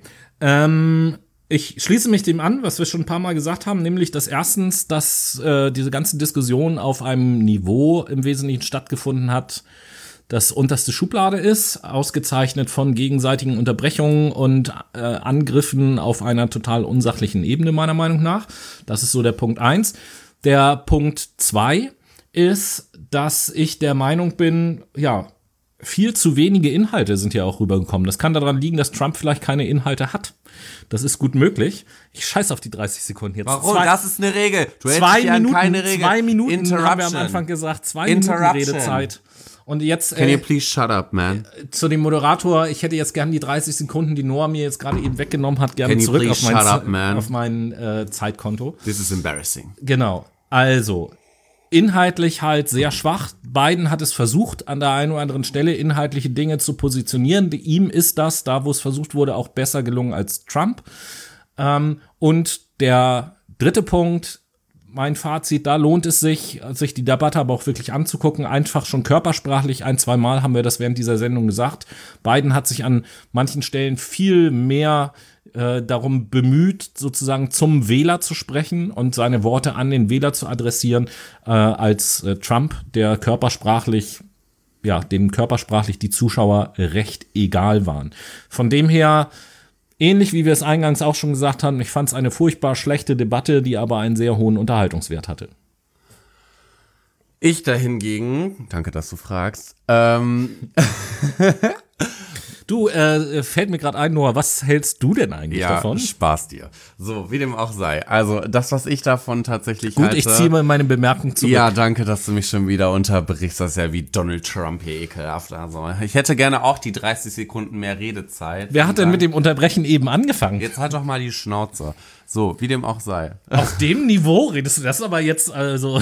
ähm, ich schließe mich dem an, was wir schon ein paar Mal gesagt haben, nämlich, dass erstens, dass äh, diese ganze Diskussion auf einem Niveau im Wesentlichen stattgefunden hat, das unterste Schublade ist, ausgezeichnet von gegenseitigen Unterbrechungen und äh, Angriffen auf einer total unsachlichen Ebene, meiner Meinung nach. Das ist so der Punkt eins. Der Punkt zwei ist, dass ich der Meinung bin, ja, viel zu wenige Inhalte sind ja auch rübergekommen. Das kann daran liegen, dass Trump vielleicht keine Inhalte hat. Das ist gut möglich. Ich scheiß auf die dreißig Sekunden jetzt. Warum? Zwei, das ist eine Regel. Du zwei hältst dich an Minuten, keine Regel. zwei Minuten Interruption. haben wir am Anfang gesagt. Zwei Minuten Interruption. Redezeit. Und jetzt Can äh, you please shut up, man? zu dem Moderator, ich hätte jetzt gern die dreißig Sekunden, die Noah mir jetzt gerade eben weggenommen hat, gerne Can you zurück auf please mein, shut up, man? auf mein äh, Zeitkonto. This is embarrassing. Genau. Also, inhaltlich halt sehr schwach. Biden hat es versucht, an der einen oder anderen Stelle inhaltliche Dinge zu positionieren. Ihm ist das, da wo es versucht wurde, auch besser gelungen als Trump. Ähm, und der dritte Punkt, mein Fazit, da lohnt es sich, sich die Debatte aber auch wirklich anzugucken, einfach schon körpersprachlich, ein, zwei Mal haben wir das während dieser Sendung gesagt. Biden hat sich an manchen Stellen viel mehr äh, darum bemüht, sozusagen zum Wähler zu sprechen und seine Worte an den Wähler zu adressieren, äh, als äh, Trump, der körpersprachlich, ja, dem körpersprachlich die Zuschauer recht egal waren. Von dem her, ähnlich wie wir es eingangs auch schon gesagt haben, ich fand es eine furchtbar schlechte Debatte, die aber einen sehr hohen Unterhaltungswert hatte. Ich dahingegen, danke, dass du fragst, ähm, Du, äh, fällt mir gerade ein, Noah, was hältst du denn eigentlich ja, davon? Spaß dir. So, wie dem auch sei. Also, das, was ich davon tatsächlich Gut, halte... ich ziehe mal meine Bemerkung zurück. Ja, danke, dass du mich schon wieder unterbrichst. Das ist ja wie Donald Trump hier ekelhaft. Also, ich hätte gerne auch die dreißig Sekunden mehr Redezeit. Wer hat denn mit dem Unterbrechen eben angefangen? Jetzt halt doch mal die Schnauze. So, wie dem auch sei. Auf dem Niveau redest du das aber jetzt also...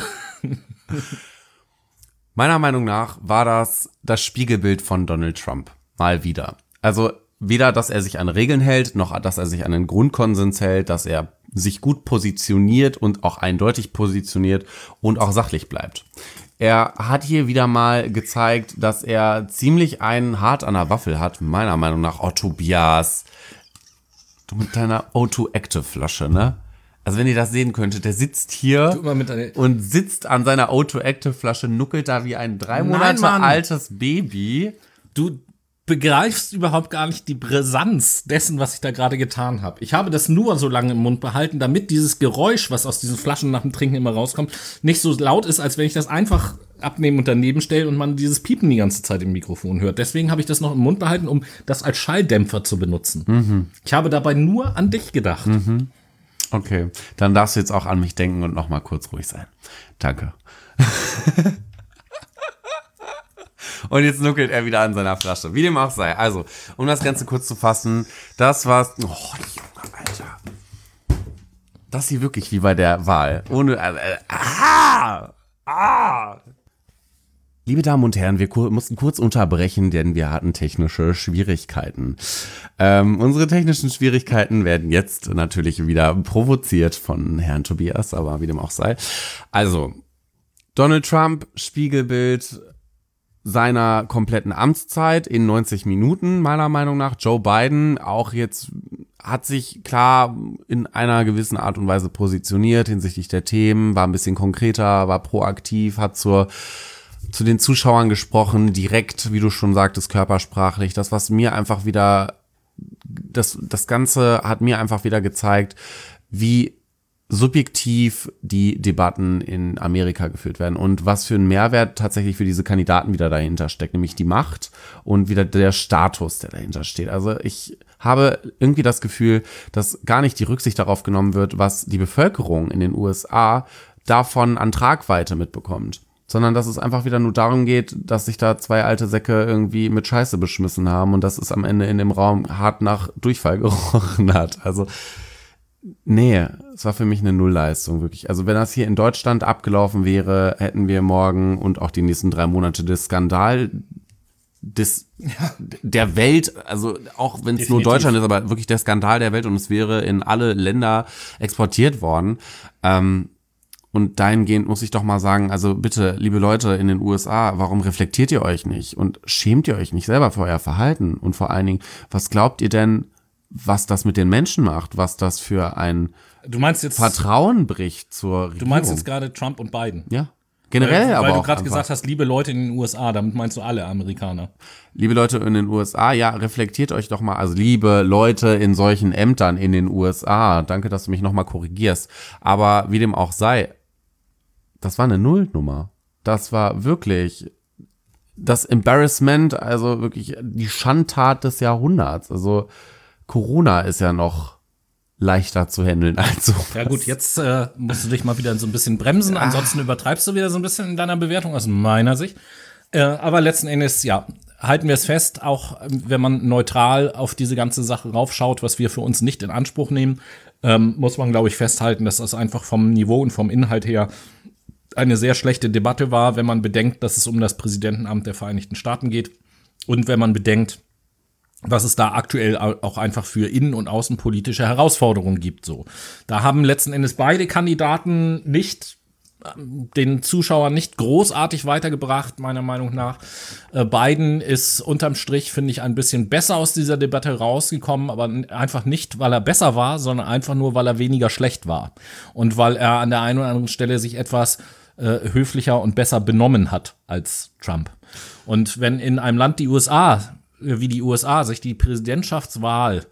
Meiner Meinung nach war das das Spiegelbild von Donald Trump. Mal wieder. Also weder, dass er sich an Regeln hält, noch, dass er sich an einen Grundkonsens hält, dass er sich gut positioniert und auch eindeutig positioniert und auch sachlich bleibt. Er hat hier wieder mal gezeigt, dass er ziemlich einen hart an der Waffel hat, meiner Meinung nach. Oh, Tobias, du mit deiner O zwei Active Flasche, ne? Also wenn ihr das sehen könntet, der sitzt hier und sitzt an seiner O zwei Active Flasche, nuckelt da wie ein drei Monate Mann. altes Baby. Du begreifst überhaupt gar nicht die Brisanz dessen, was ich da gerade getan habe. Ich habe das nur so lange im Mund behalten, damit dieses Geräusch, was aus diesen Flaschen nach dem Trinken immer rauskommt, nicht so laut ist, als wenn ich das einfach abnehme und daneben stelle und man dieses Piepen die ganze Zeit im Mikrofon hört. Deswegen habe ich das noch im Mund behalten, um das als Schalldämpfer zu benutzen. Mhm. Ich habe dabei nur an dich gedacht. Mhm. Okay, dann darfst du jetzt auch an mich denken und noch mal kurz ruhig sein. Danke. Und jetzt nuckelt er wieder an seiner Flasche. Wie dem auch sei. Also, um das Ganze kurz zu fassen, das war's. Oh, Junge, Alter. Das hier wirklich wie bei der Wahl. Ohne. Äh, äh, ah! Ah! Liebe Damen und Herren, wir kur- mussten kurz unterbrechen, denn wir hatten technische Schwierigkeiten. Ähm, unsere technischen Schwierigkeiten werden jetzt natürlich wieder provoziert von Herrn Tobias, aber wie dem auch sei. Also, Donald Trump, Spiegelbild seiner kompletten Amtszeit in neunzig Minuten, meiner Meinung nach. Joe Biden auch jetzt hat sich klar in einer gewissen Art und Weise positioniert hinsichtlich der Themen, war ein bisschen konkreter, war proaktiv, hat zur zu den Zuschauern gesprochen, direkt, wie du schon sagtest, körpersprachlich. Das, was mir einfach wieder, das, das Ganze hat mir einfach wieder gezeigt, wie subjektiv die Debatten in Amerika geführt werden und was für ein Mehrwert tatsächlich für diese Kandidaten wieder dahinter steckt, nämlich die Macht und wieder der Status, der dahinter steht. Also ich habe irgendwie das Gefühl, dass gar nicht die Rücksicht darauf genommen wird, was die Bevölkerung in den U S A davon an Tragweite mitbekommt, sondern dass es einfach wieder nur darum geht, dass sich da zwei alte Säcke irgendwie mit Scheiße beschmissen haben und dass es am Ende in dem Raum hart nach Durchfall gerochen hat. Also nee, es war für mich eine Nullleistung, wirklich. Also wenn das hier in Deutschland abgelaufen wäre, hätten wir morgen und auch die nächsten drei Monate des Skandal des, ja. der Welt, also auch wenn es nur Deutschland ist, aber wirklich der Skandal der Welt und es wäre in alle Länder exportiert worden. Ähm, und dahingehend muss ich doch mal sagen, also bitte, liebe Leute in den U S A, warum reflektiert ihr euch nicht und schämt ihr euch nicht selber für euer Verhalten? Und vor allen Dingen, was glaubt ihr denn, was das mit den Menschen macht, was das für ein du meinst jetzt, Vertrauen bricht zur Regierung? Du meinst jetzt gerade Trump und Biden? Ja, generell weil, aber Weil auch du gerade einfach. gesagt hast, liebe Leute in den U S A, damit meinst du alle Amerikaner. Liebe Leute in den U S A, ja, reflektiert euch doch mal, also liebe Leute in solchen Ämtern in den U S A, danke, dass du mich nochmal korrigierst, aber wie dem auch sei, das war eine Nullnummer. Das war wirklich das Embarrassment, also wirklich die Schandtat des Jahrhunderts. Also Corona ist ja noch leichter zu handeln als so. Ja gut, jetzt äh, musst du dich mal wieder so ein bisschen bremsen, ansonsten übertreibst du wieder so ein bisschen in deiner Bewertung aus meiner Sicht. Äh, aber letzten Endes, ja, halten wir es fest, auch wenn man neutral auf diese ganze Sache raufschaut, was wir für uns nicht in Anspruch nehmen, ähm, muss man, glaube ich, festhalten, dass das einfach vom Niveau und vom Inhalt her eine sehr schlechte Debatte war, wenn man bedenkt, dass es um das Präsidentenamt der Vereinigten Staaten geht und wenn man bedenkt, was es da aktuell auch einfach für innen- und außenpolitische Herausforderungen gibt. So, da haben letzten Endes beide Kandidaten nicht den Zuschauern nicht großartig weitergebracht, meiner Meinung nach. Äh, Biden ist unterm Strich, finde ich, ein bisschen besser aus dieser Debatte rausgekommen, aber einfach nicht, weil er besser war, sondern einfach nur, weil er weniger schlecht war. Und weil er an der einen oder anderen Stelle sich etwas äh, höflicher und besser benommen hat als Trump. Und wenn in einem Land die U S A, wie die U S A, sich die Präsidentschaftswahl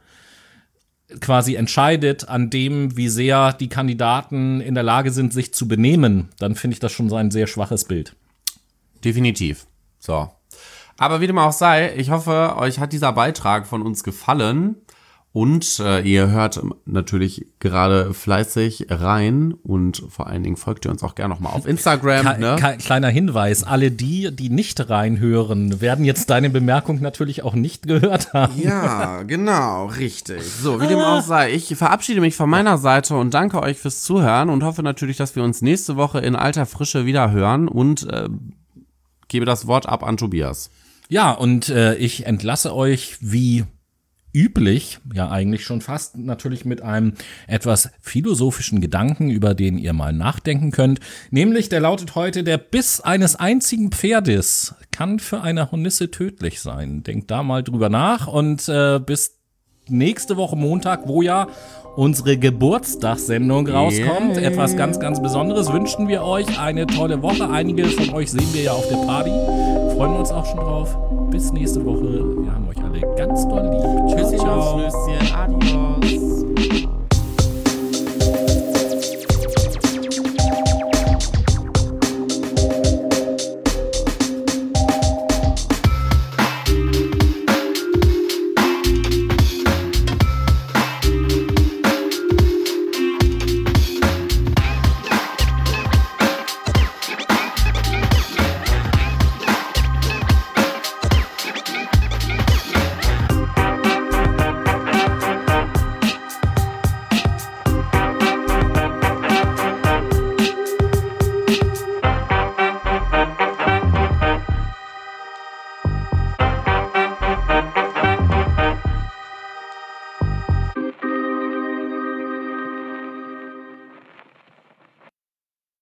quasi entscheidet an dem, wie sehr die Kandidaten in der Lage sind, sich zu benehmen, dann finde ich das schon so ein sehr schwaches Bild. Definitiv. So. Aber wie dem auch sei, ich hoffe, euch hat dieser Beitrag von uns gefallen. Und äh, ihr hört natürlich gerade fleißig rein und vor allen Dingen folgt ihr uns auch gerne nochmal auf Instagram. Ke- ne? ke- kleiner Hinweis, alle die, die nicht reinhören, werden jetzt deine Bemerkung natürlich auch nicht gehört haben. Ja, genau, richtig. So, wie dem auch sei, ich verabschiede mich von meiner Seite und danke euch fürs Zuhören und hoffe natürlich, dass wir uns nächste Woche in alter Frische wieder hören und äh, gebe das Wort ab an Tobias. Ja, und äh, ich entlasse euch wie üblich, ja eigentlich schon fast, natürlich mit einem etwas philosophischen Gedanken, über den ihr mal nachdenken könnt. Nämlich, der lautet heute, der Biss eines einzigen Pferdes kann für eine Hornisse tödlich sein. Denkt da mal drüber nach und äh, bis nächste Woche Montag, wo ja unsere Geburtstagssendung rauskommt. Yeah. Etwas ganz, ganz Besonderes wünschen wir euch. Eine tolle Woche. Einige von euch sehen wir ja auf der Party. Freuen wir uns auch schon drauf. Bis nächste Woche. Wir haben euch alle ganz doll lieb. Tschüss, ciao. Schlüsschen. Adios.